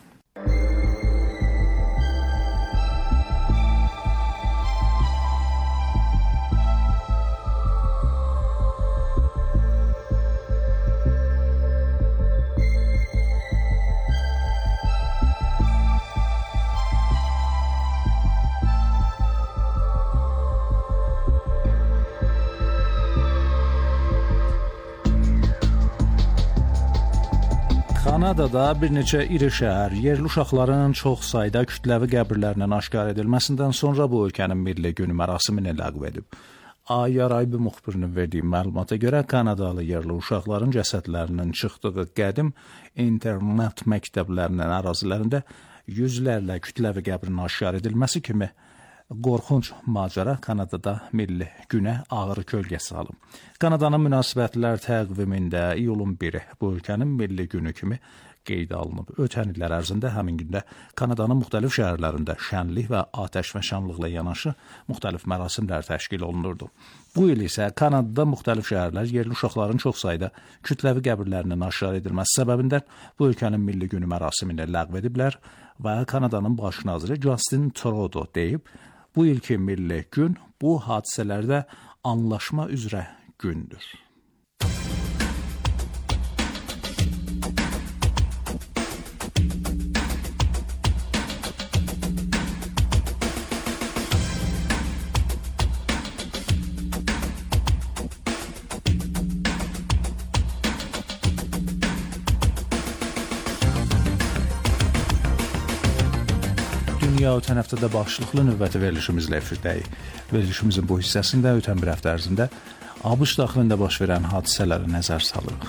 Kanadada bir neçə iri şəhər yerli uşaqların çox sayda kütləvi qəbirlərinin aşkar edilməsindən sonra bu ölkənin milli günü mərasimini ləğv edib. Ayaraybi müxbirinin verdiyi məlumata görə Kanadalı yerli uşaqların cəsədlərinin çıxdığı qədim internat məktəblərinin ərazilərində yüzlərlə kütləvi qəbrin aşkar edilməsi kimi qorxunc macəra Kanadada milli günə ağır kölgə salıb. Kanadanın münasibətlər təqvimində iyulun biri bu ölkənin milli günü kimi qeydə alınıb. Ötən illər ərzində həmin gündə Kanadanın müxtəlif şəhərlərində şənlik və atəşfəşanlıqla yanaşı müxtəlif mərasimlər təşkil olunurdu. Bu il isə Kanadada müxtəlif şəhərlər yerli uşaqların çox sayda kütləvi qəbirlərinin aşkar edilməsi səbəbindən bu ölkənin milli günü mərasimini ləğv ediblər və Kanadanın baş naziri Justin Trudeau deyib, bu ilki milli gün bu hadisələrdə anlaşma üzrə gündür. Dünya ötən həftədə başlıqlı növbəti verilişimizlə efirdəyik. Verilişimizin bu hissəsində ötən bir həftə ərzində ABŞ daxilində baş verən hadisələrə nəzər salırıq.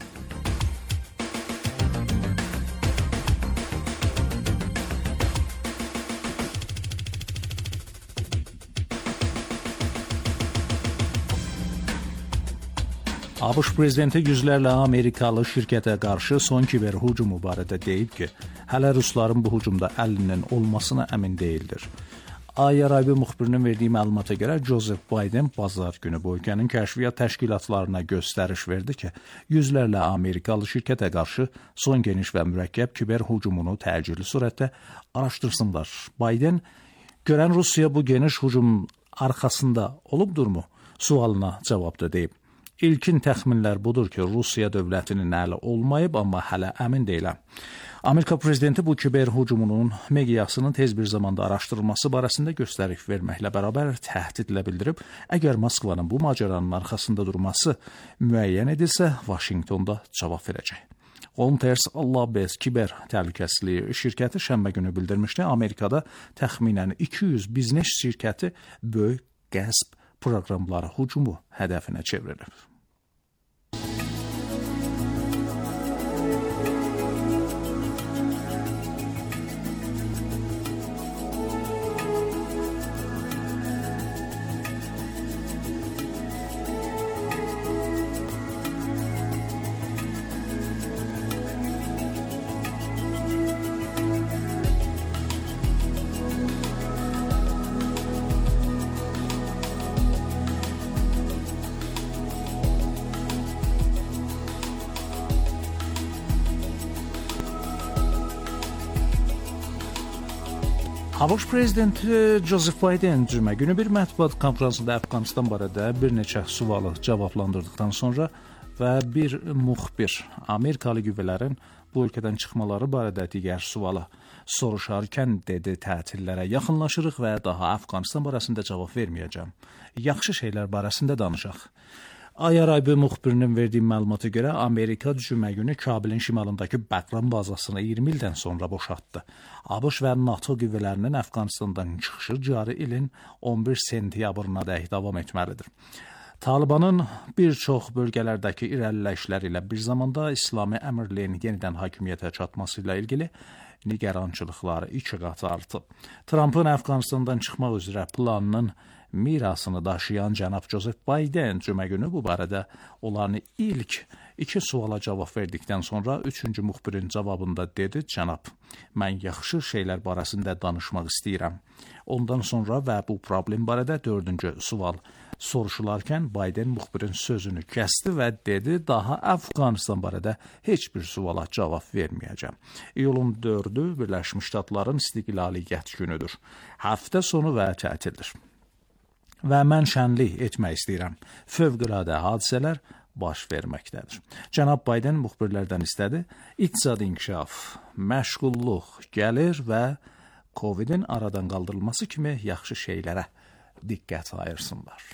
ABŞ prezidenti yüzlərlə Amerikalı şirkətə qarşı son kiber hücumu barədə deyib ki, hələ rusların bu hücumda əlinin olmasına əmin deyildir. Ayaraybi müxbirinin verdiyi məlumata görə Joseph Biden bazar günü bu ölkənin kəşfiyyat təşkilatlarına göstəriş verdi ki, yüzlərlə Amerikalı şirkətə qarşı son geniş və mürəkkəb kiber hücumunu təcili surətdə araşdırsınlar. Biden, görən Rusiya bu geniş hücum arxasında olubdurmu? Sualına cavabda deyib. İlkin təxminlər budur ki, Rusiya dövlətinin əli olmayıb, amma hələ əmin deyiləm. Amerika prezidenti bu kiber hücumunun miqyasının tez bir zamanda araşdırılması barəsində göstərik verməklə bərabər təhdidlə bildirib, əgər Moskvanın bu macəranın arxasında durması müəyyən edilsə, Vaşinqtonda cavab verəcək. Reuters Allabes kiber təhlükəsizliyi şirkəti şənbə günü bildirmişdi, Amerikada təxminən iki yüz biznes şirkəti böyük qəsb proqramları hücumu hədəfinə çevrilir. ABŞ prezidenti Joseph Biden cümə günü bir mətbuat konfransında Əfqanistan barədə bir neçə sualı cavablandırdıqdan sonra və bir müxbir Amerikalı qüvvələrin bu ölkədən çıxmaları barədə digər sualı soruşarkən dedi, tətillərə yaxınlaşırıq və daha Əfqanistan barəsində cavab verməyəcəm. Yaxşı şeylər barəsində danışaq. Ay Arabı müxbirinin verdiyi məlumata görə Amerika cümə günü Kabilin şimalındakı Baqram bazasını iyirmi ildən sonra boşaltdı. ABŞ və NATO qüvvələrinin Əfqanistandan çıxışı cari ilin on bir sentyabrına dək davam etməlidir. Talibanın bir çox bölgələrdəki irəliləyişləri ilə bir zamanda İslami əmrliyin yenidən hakimiyyətə çatması ilə ilgili nigarançılıqları iki qat artıb. Trumpın Əfqanistandan çıxmaq üzrə planının mirasını daşıyan cənab Joseph Biden cümə günü bu barədə onların ilk iki suala cavab verdikdən sonra üçüncü müxbirin cavabında dedi, cənab, mən yaxşı şeylər barəsində danışmaq istəyirəm. Ondan sonra və bu problem barədə dördüncü sual soruşularkən Biden müxbirin sözünü kəsdi və dedi, daha Əfqanistan barədə heç bir suala cavab verməyəcəm. İyulun dördü Birləşmiş Ştatların istiqlaliyyət günüdür. Həftə sonu və tətildir. Və mən şənlik etmək istəyirəm. Fövqəladə hadisələr baş verməkdədir. Cənab Biden müxbirlərdən istədi, iqtisadi inkişaf, məşğulluq, gəlir və Covidin aradan qaldırılması kimi yaxşı şeylərə diqqət ayırsınlar.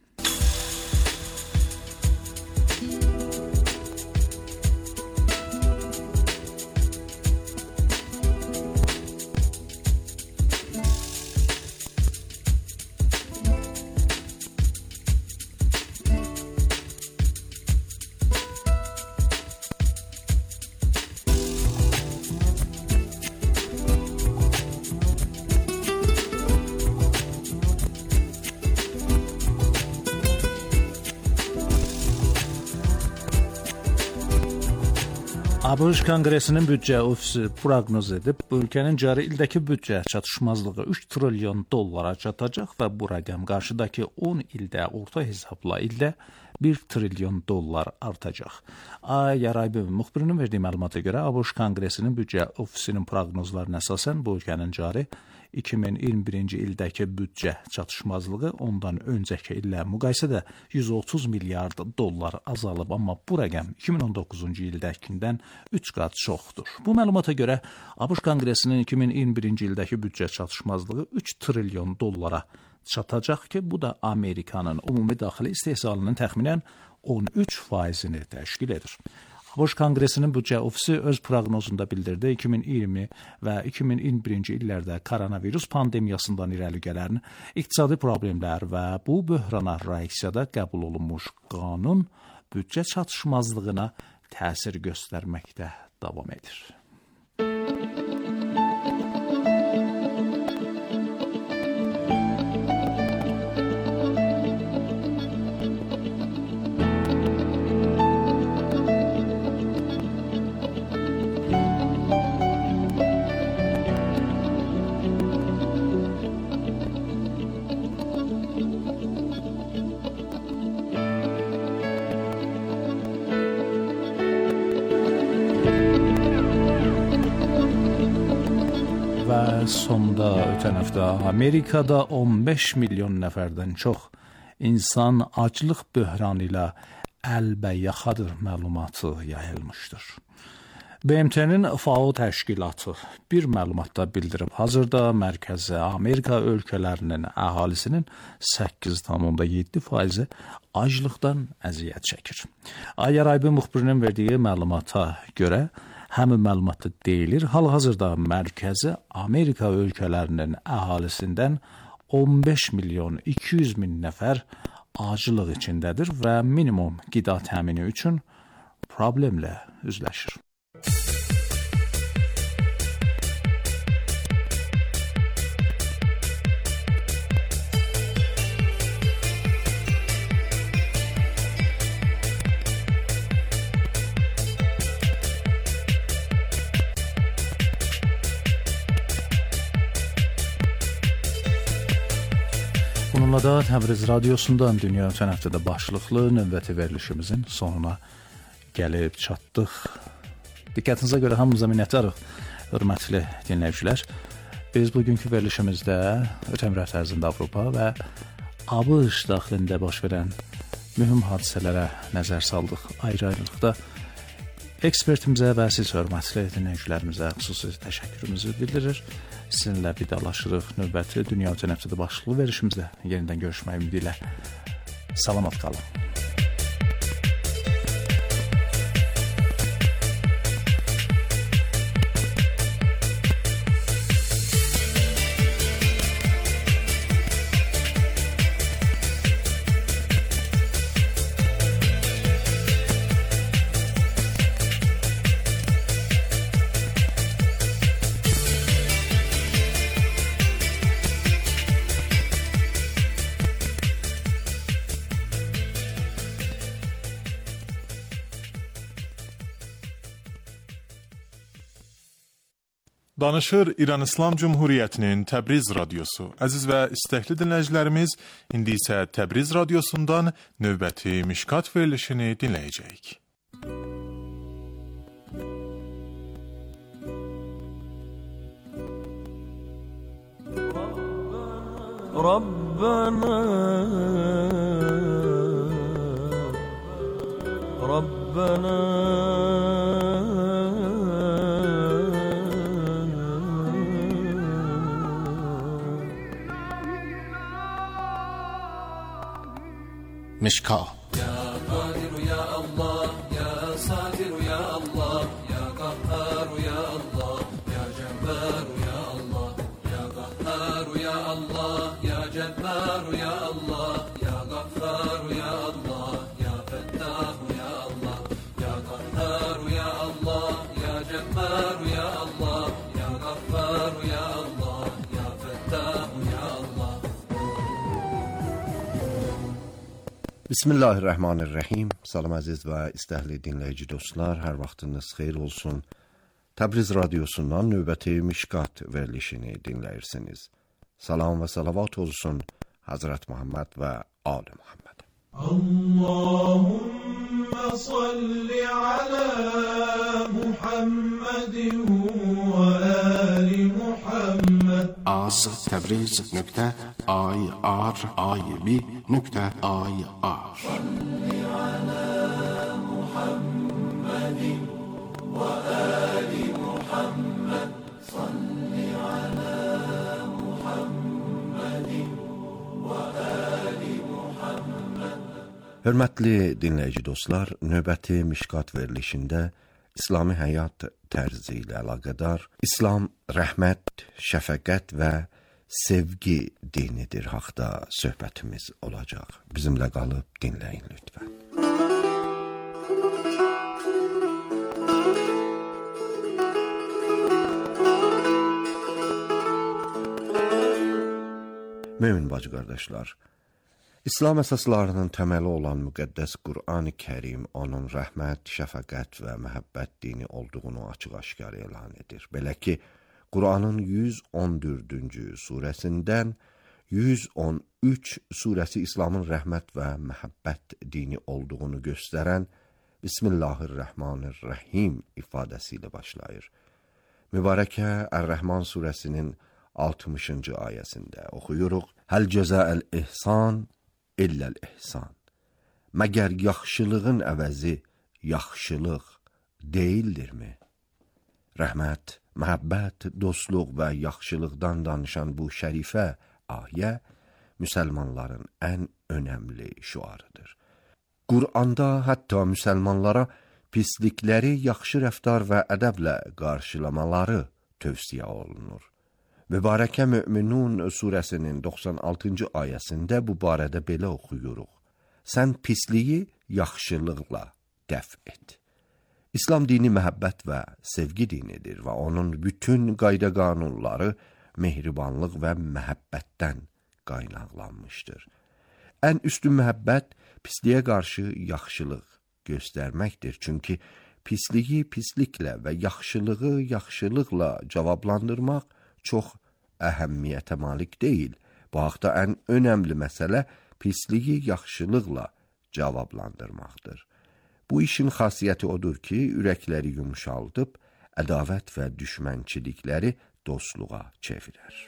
ABŞ Konqresinin büdcə ofisi proqnoz edib, ölkənin cari ildəki büdcə çatışmazlığı üç trilyon dollara çatacaq və bu rəqəm qarşıdakı on ildə orta hesabla ildə bir trilyon dollar artacaq. Ay Arabı müxbirinin verdiyi məlumata görə ABŞ Konqresinin büdcə ofisinin proqnozlarına əsasən bu ölkənin cari iki min iyirmi birinci ildəki büdcə çatışmazlığı ondan öncəki illə müqayisədə yüz otuz milyard dollar azalıb, amma bu rəqəm iki min on doqquzuncu ildəkindən üç qat çoxdur. Bu məlumata görə ABŞ Konqresinin iki min iyirmi birinci ildəki büdcə çatışmazlığı üç trilyon dollara çatacaq ki, bu da Amerikanın ümumi daxili istehsalının təxminən on üç faizini təşkil edir. ABŞ Konqresinin büdcə ofisi öz proqnozunda bildirdi, iki min iyirmi və iki min iyirmi birinci illərdə koronavirus pandemiyasından irəli gələn iqtisadi problemlər və bu böhrana reaksiyada qəbul olunmuş qanun büdcə çatışmazlığına təsir göstərməkdə davam edir. Sonda ötən həftə Amerikada on beş milyon nəfərdən çox insan aclıq böhranı ilə əlbəyaxadır məlumatı yayılmışdır. B M T-nin F A O təşkilatı bir məlumatda bildirib, hazırda Mərkəzi Amerika ölkələrinin əhalisinin səkkiz tam yeddi faizi aclıqdan əziyyət çəkir. Ayaraybi müxbirinin verdiyi məlumata görə, həmin məlumatda deyilir, hal-hazırda Mərkəzi Amerika ölkələrinin əhalisindən on beş milyon iki yüz min nəfər aclıq içindədir və minimum qida təmini üçün problemlə üzləşir. Bununla da Təbriz Radiosundan Dünya Ötən Həftədə başlıqlı növbəti verilişimizin sonuna gəlib çatdıq. Diqqətinizə görə hamımıza minnətdarıq, hörmətli dinləyicilər. Biz bugünkü verilişimizdə ötən həftə ərzində Avropa və ABŞ daxilində baş verən mühüm hadisələrə nəzər saldıq. Ayrı-ayrılıqda ekspertimizə və siz hörmətli dinləyicilərimizə xüsusi təşəkkürümüzü bildirir. Sizinlə vidalaşırıq. Növbəti Dünya Ötən Həftədə başlıqlı verilişimizdə yenidən görüşmək ümidi ilə. Salamat qalın. Danışır İran İslam Cumhuriyyətinin Təbriz Radiosu. Əziz və istəkli dinləyicilərimiz, indi isə Təbriz Radiosundan növbəti Mişkat verilişini dinləyəcəyik. Rabbana Rabbana مشکا يا قادر يا الله يا ساتر يا الله يا قهار يا الله يا جبار يا الله يا قهار يا الله يا جبار يا الله يا غفار يا الله يا فتاح يا الله يا قهار يا الله يا جبار يا الله يا غفار يا الله يا فتاح يا الله. Bismillahirrahmanirrahim. Salam əziz və istəkli dinləyici dostlar, hər vaxtınız xeyir olsun. Təbriz Radiosundan növbəti Mişkat verilişini dinləyirsiniz. Salam və salavat olsun Hazret Muhammed və Ali Muhammed. Allahümme salli ala Muhammedin və ali Muhammed. az təbriz nöqtə ay ar ay bi nöqtə ay ar. Salli ala Muhammedin və ali Muhammed. Salli ala Muhammedin və ali Muhammed. Hörmətli dinləyici dostlar, növbəti Mişkat verilişində İslami həyat tərzi ilə əlaqədar İslam rəhmət, şəfəqət və sevgi dinidir haqda söhbətimiz olacaq. Bizimlə qalıb dinləyin lütfən. Mömin bacı qardaşlar, İslam əsaslarının təməli olan müqəddəs Qur'an-ı Kərim onun rəhmət, şəfəqət və məhəbbət dini olduğunu açıq-aşkar elan edir. Belə ki, Qur'anın yüz on dördüncü surəsindən yüz on üç surəsi İslamın rəhmət və məhəbbət dini olduğunu göstərən Bismillahirrahmanirrahim ifadəsi ilə başlayır. Mübarəkə Ər-Rəhman surəsinin altmışıncı ayəsində oxuyuruq: Həl cəzəəl ihsan illəl ihsan. məgər yaxşılığın əvəzi yaxşılıq deyildirmi? Rəhmət, məhəbbət, dostluq və yaxşılıqdan danışan bu şərifə ayə müsəlmanların ən önəmli şüarıdır. Qur'anda hətta müsəlmanlara pislikləri yaxşı rəftar və ədəblə qarşılamaları tövsiyə olunur. Mübarəkə Möminun surəsinin doxsan altıncı ayəsində bu barədə belə oxuyuruq. Sən pisliyi yaxşılıqla dəf et. İslam dini məhəbbət və sevgi dinidir və onun bütün qayda qanunları mehribanlıq və məhəbbətdən qaynaqlanmışdır. Ən üstün məhəbbət pisliyə qarşı yaxşılıq göstərməkdir. Çünki pisliyi pisliklə və yaxşılığı yaxşılıqla cavablandırmaq çox əhəmmiyyətə malik deyil. Bu haqda ən önəmli məsələ pisliyi yaxşılıqla cavablandırmaqdır. Bu işin xasiyyəti odur ki, ürəkləri yumşaldıb, ədavət və düşmənçilikləri dostluğa çevirər.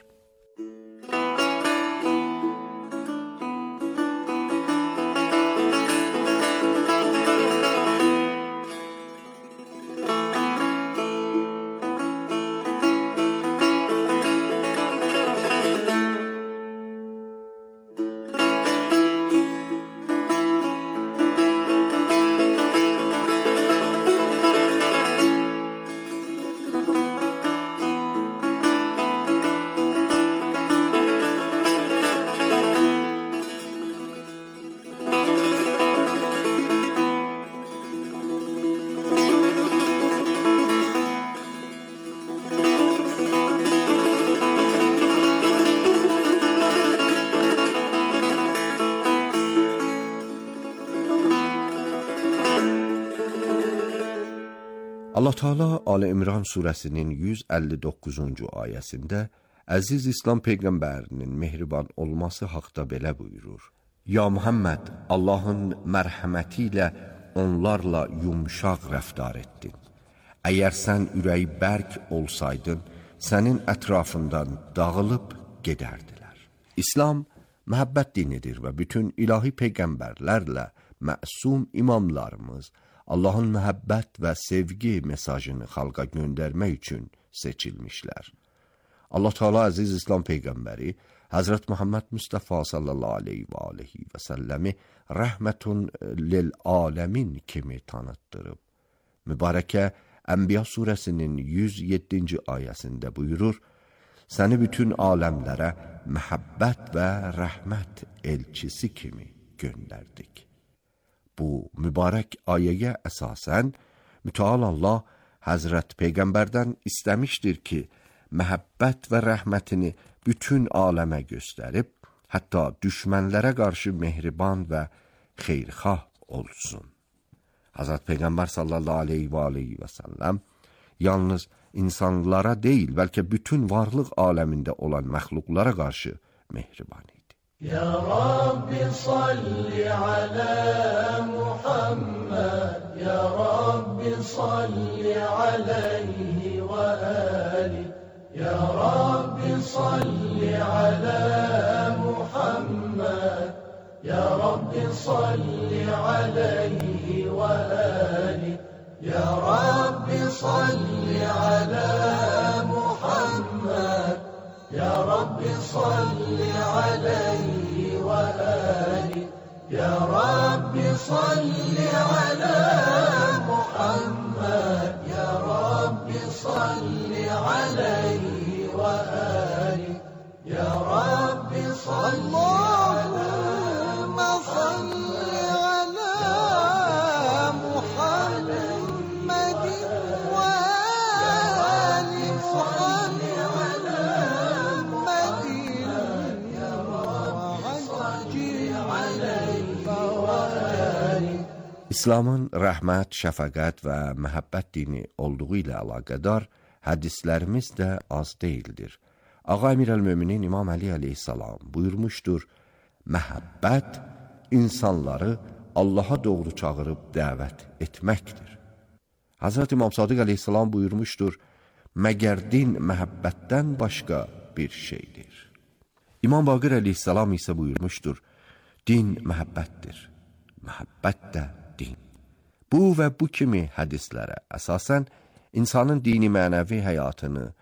Allah Teala Ali İmran surəsinin yüz əlli doqquzuncu ayəsində Əziz İslam Peyğəmbərinin mehriban olması haqda belə buyurur. Ya Muhammed, Allahın mərhəməti ilə onlarla yumşaq rəftar etdin. Əgər sən ürəyi bərk olsaydın, sənin ətrafından dağılıb gedərdilər. İslam məhəbbət dinidir və bütün ilahi peyğəmbərlərlə məsum imamlarımız Allahın məhəbbət və sevgi mesajını xalqa göndərmək üçün seçilmişlər. Allah Teala Əziz İslam Peyğəmbəri Həzrət Muhammed Mustafa sallallahu aleyhi və aleyhi və səlləmi rəhmətun lil aləmin kimi tanıtdırıb. Mübarəkə Ənbiya surəsinin yüz yeddinci ayəsində buyurur, səni bütün aləmlərə məhəbbət və rəhmət elçisi kimi göndərdik. Bu mübarək ayəyə əsasən, mütəal Allah Həzrət Peyğəmbərdən istəmişdir ki, məhəbbət və rəhmətini bütün aləmə göstərib, hətta düşmənlərə qarşı mehriban və xeyrxah olsun. Həzrət Peyğəmbər sallallahu aleyhi və aleyhi və səlləm yalnız insanlara deyil, bəlkə bütün varlıq aləmində olan məxluqlara qarşı mehriban idi. Ya Rabbi salli ala Muhammed, Ya Rabbi salli aleyhi və ali, Ya Rabbi salli ala Muhammed, Ya Rabbi salli aleyhi və ali, Ya Rabbi salli ala Muhammed, Ya Rabbi salli aleyhi və ali, Ya Rabbi salli ala Muhammed, Ya Rabbi salli aleyhi və ali, Ya Rabbi salli Allahümme salli ala Muhammedin və ali salli ala Muhammedin Ya Rabbi salli aleyhi və ali. İslamın rəhmət, şəfəqət və məhəbbət dini olduğu ilə əlaqədar hədislərimiz də az deyildir. Ağa Əmir əl-Möminin İmam Əli əleyhissalam buyurmuşdur, məhəbbət insanları Allaha doğru çağırıb dəvət etməkdir. Hazreti İmam Sadiq əleyhissalam buyurmuşdur, məgər din məhəbbətdən başqa bir şeydir. İmam Baqir əleyhissalam isə buyurmuşdur, din məhəbbətdir. məhəbbət də din. Bu və bu kimi hədislərə əsasən insanın dini mənəvi həyatını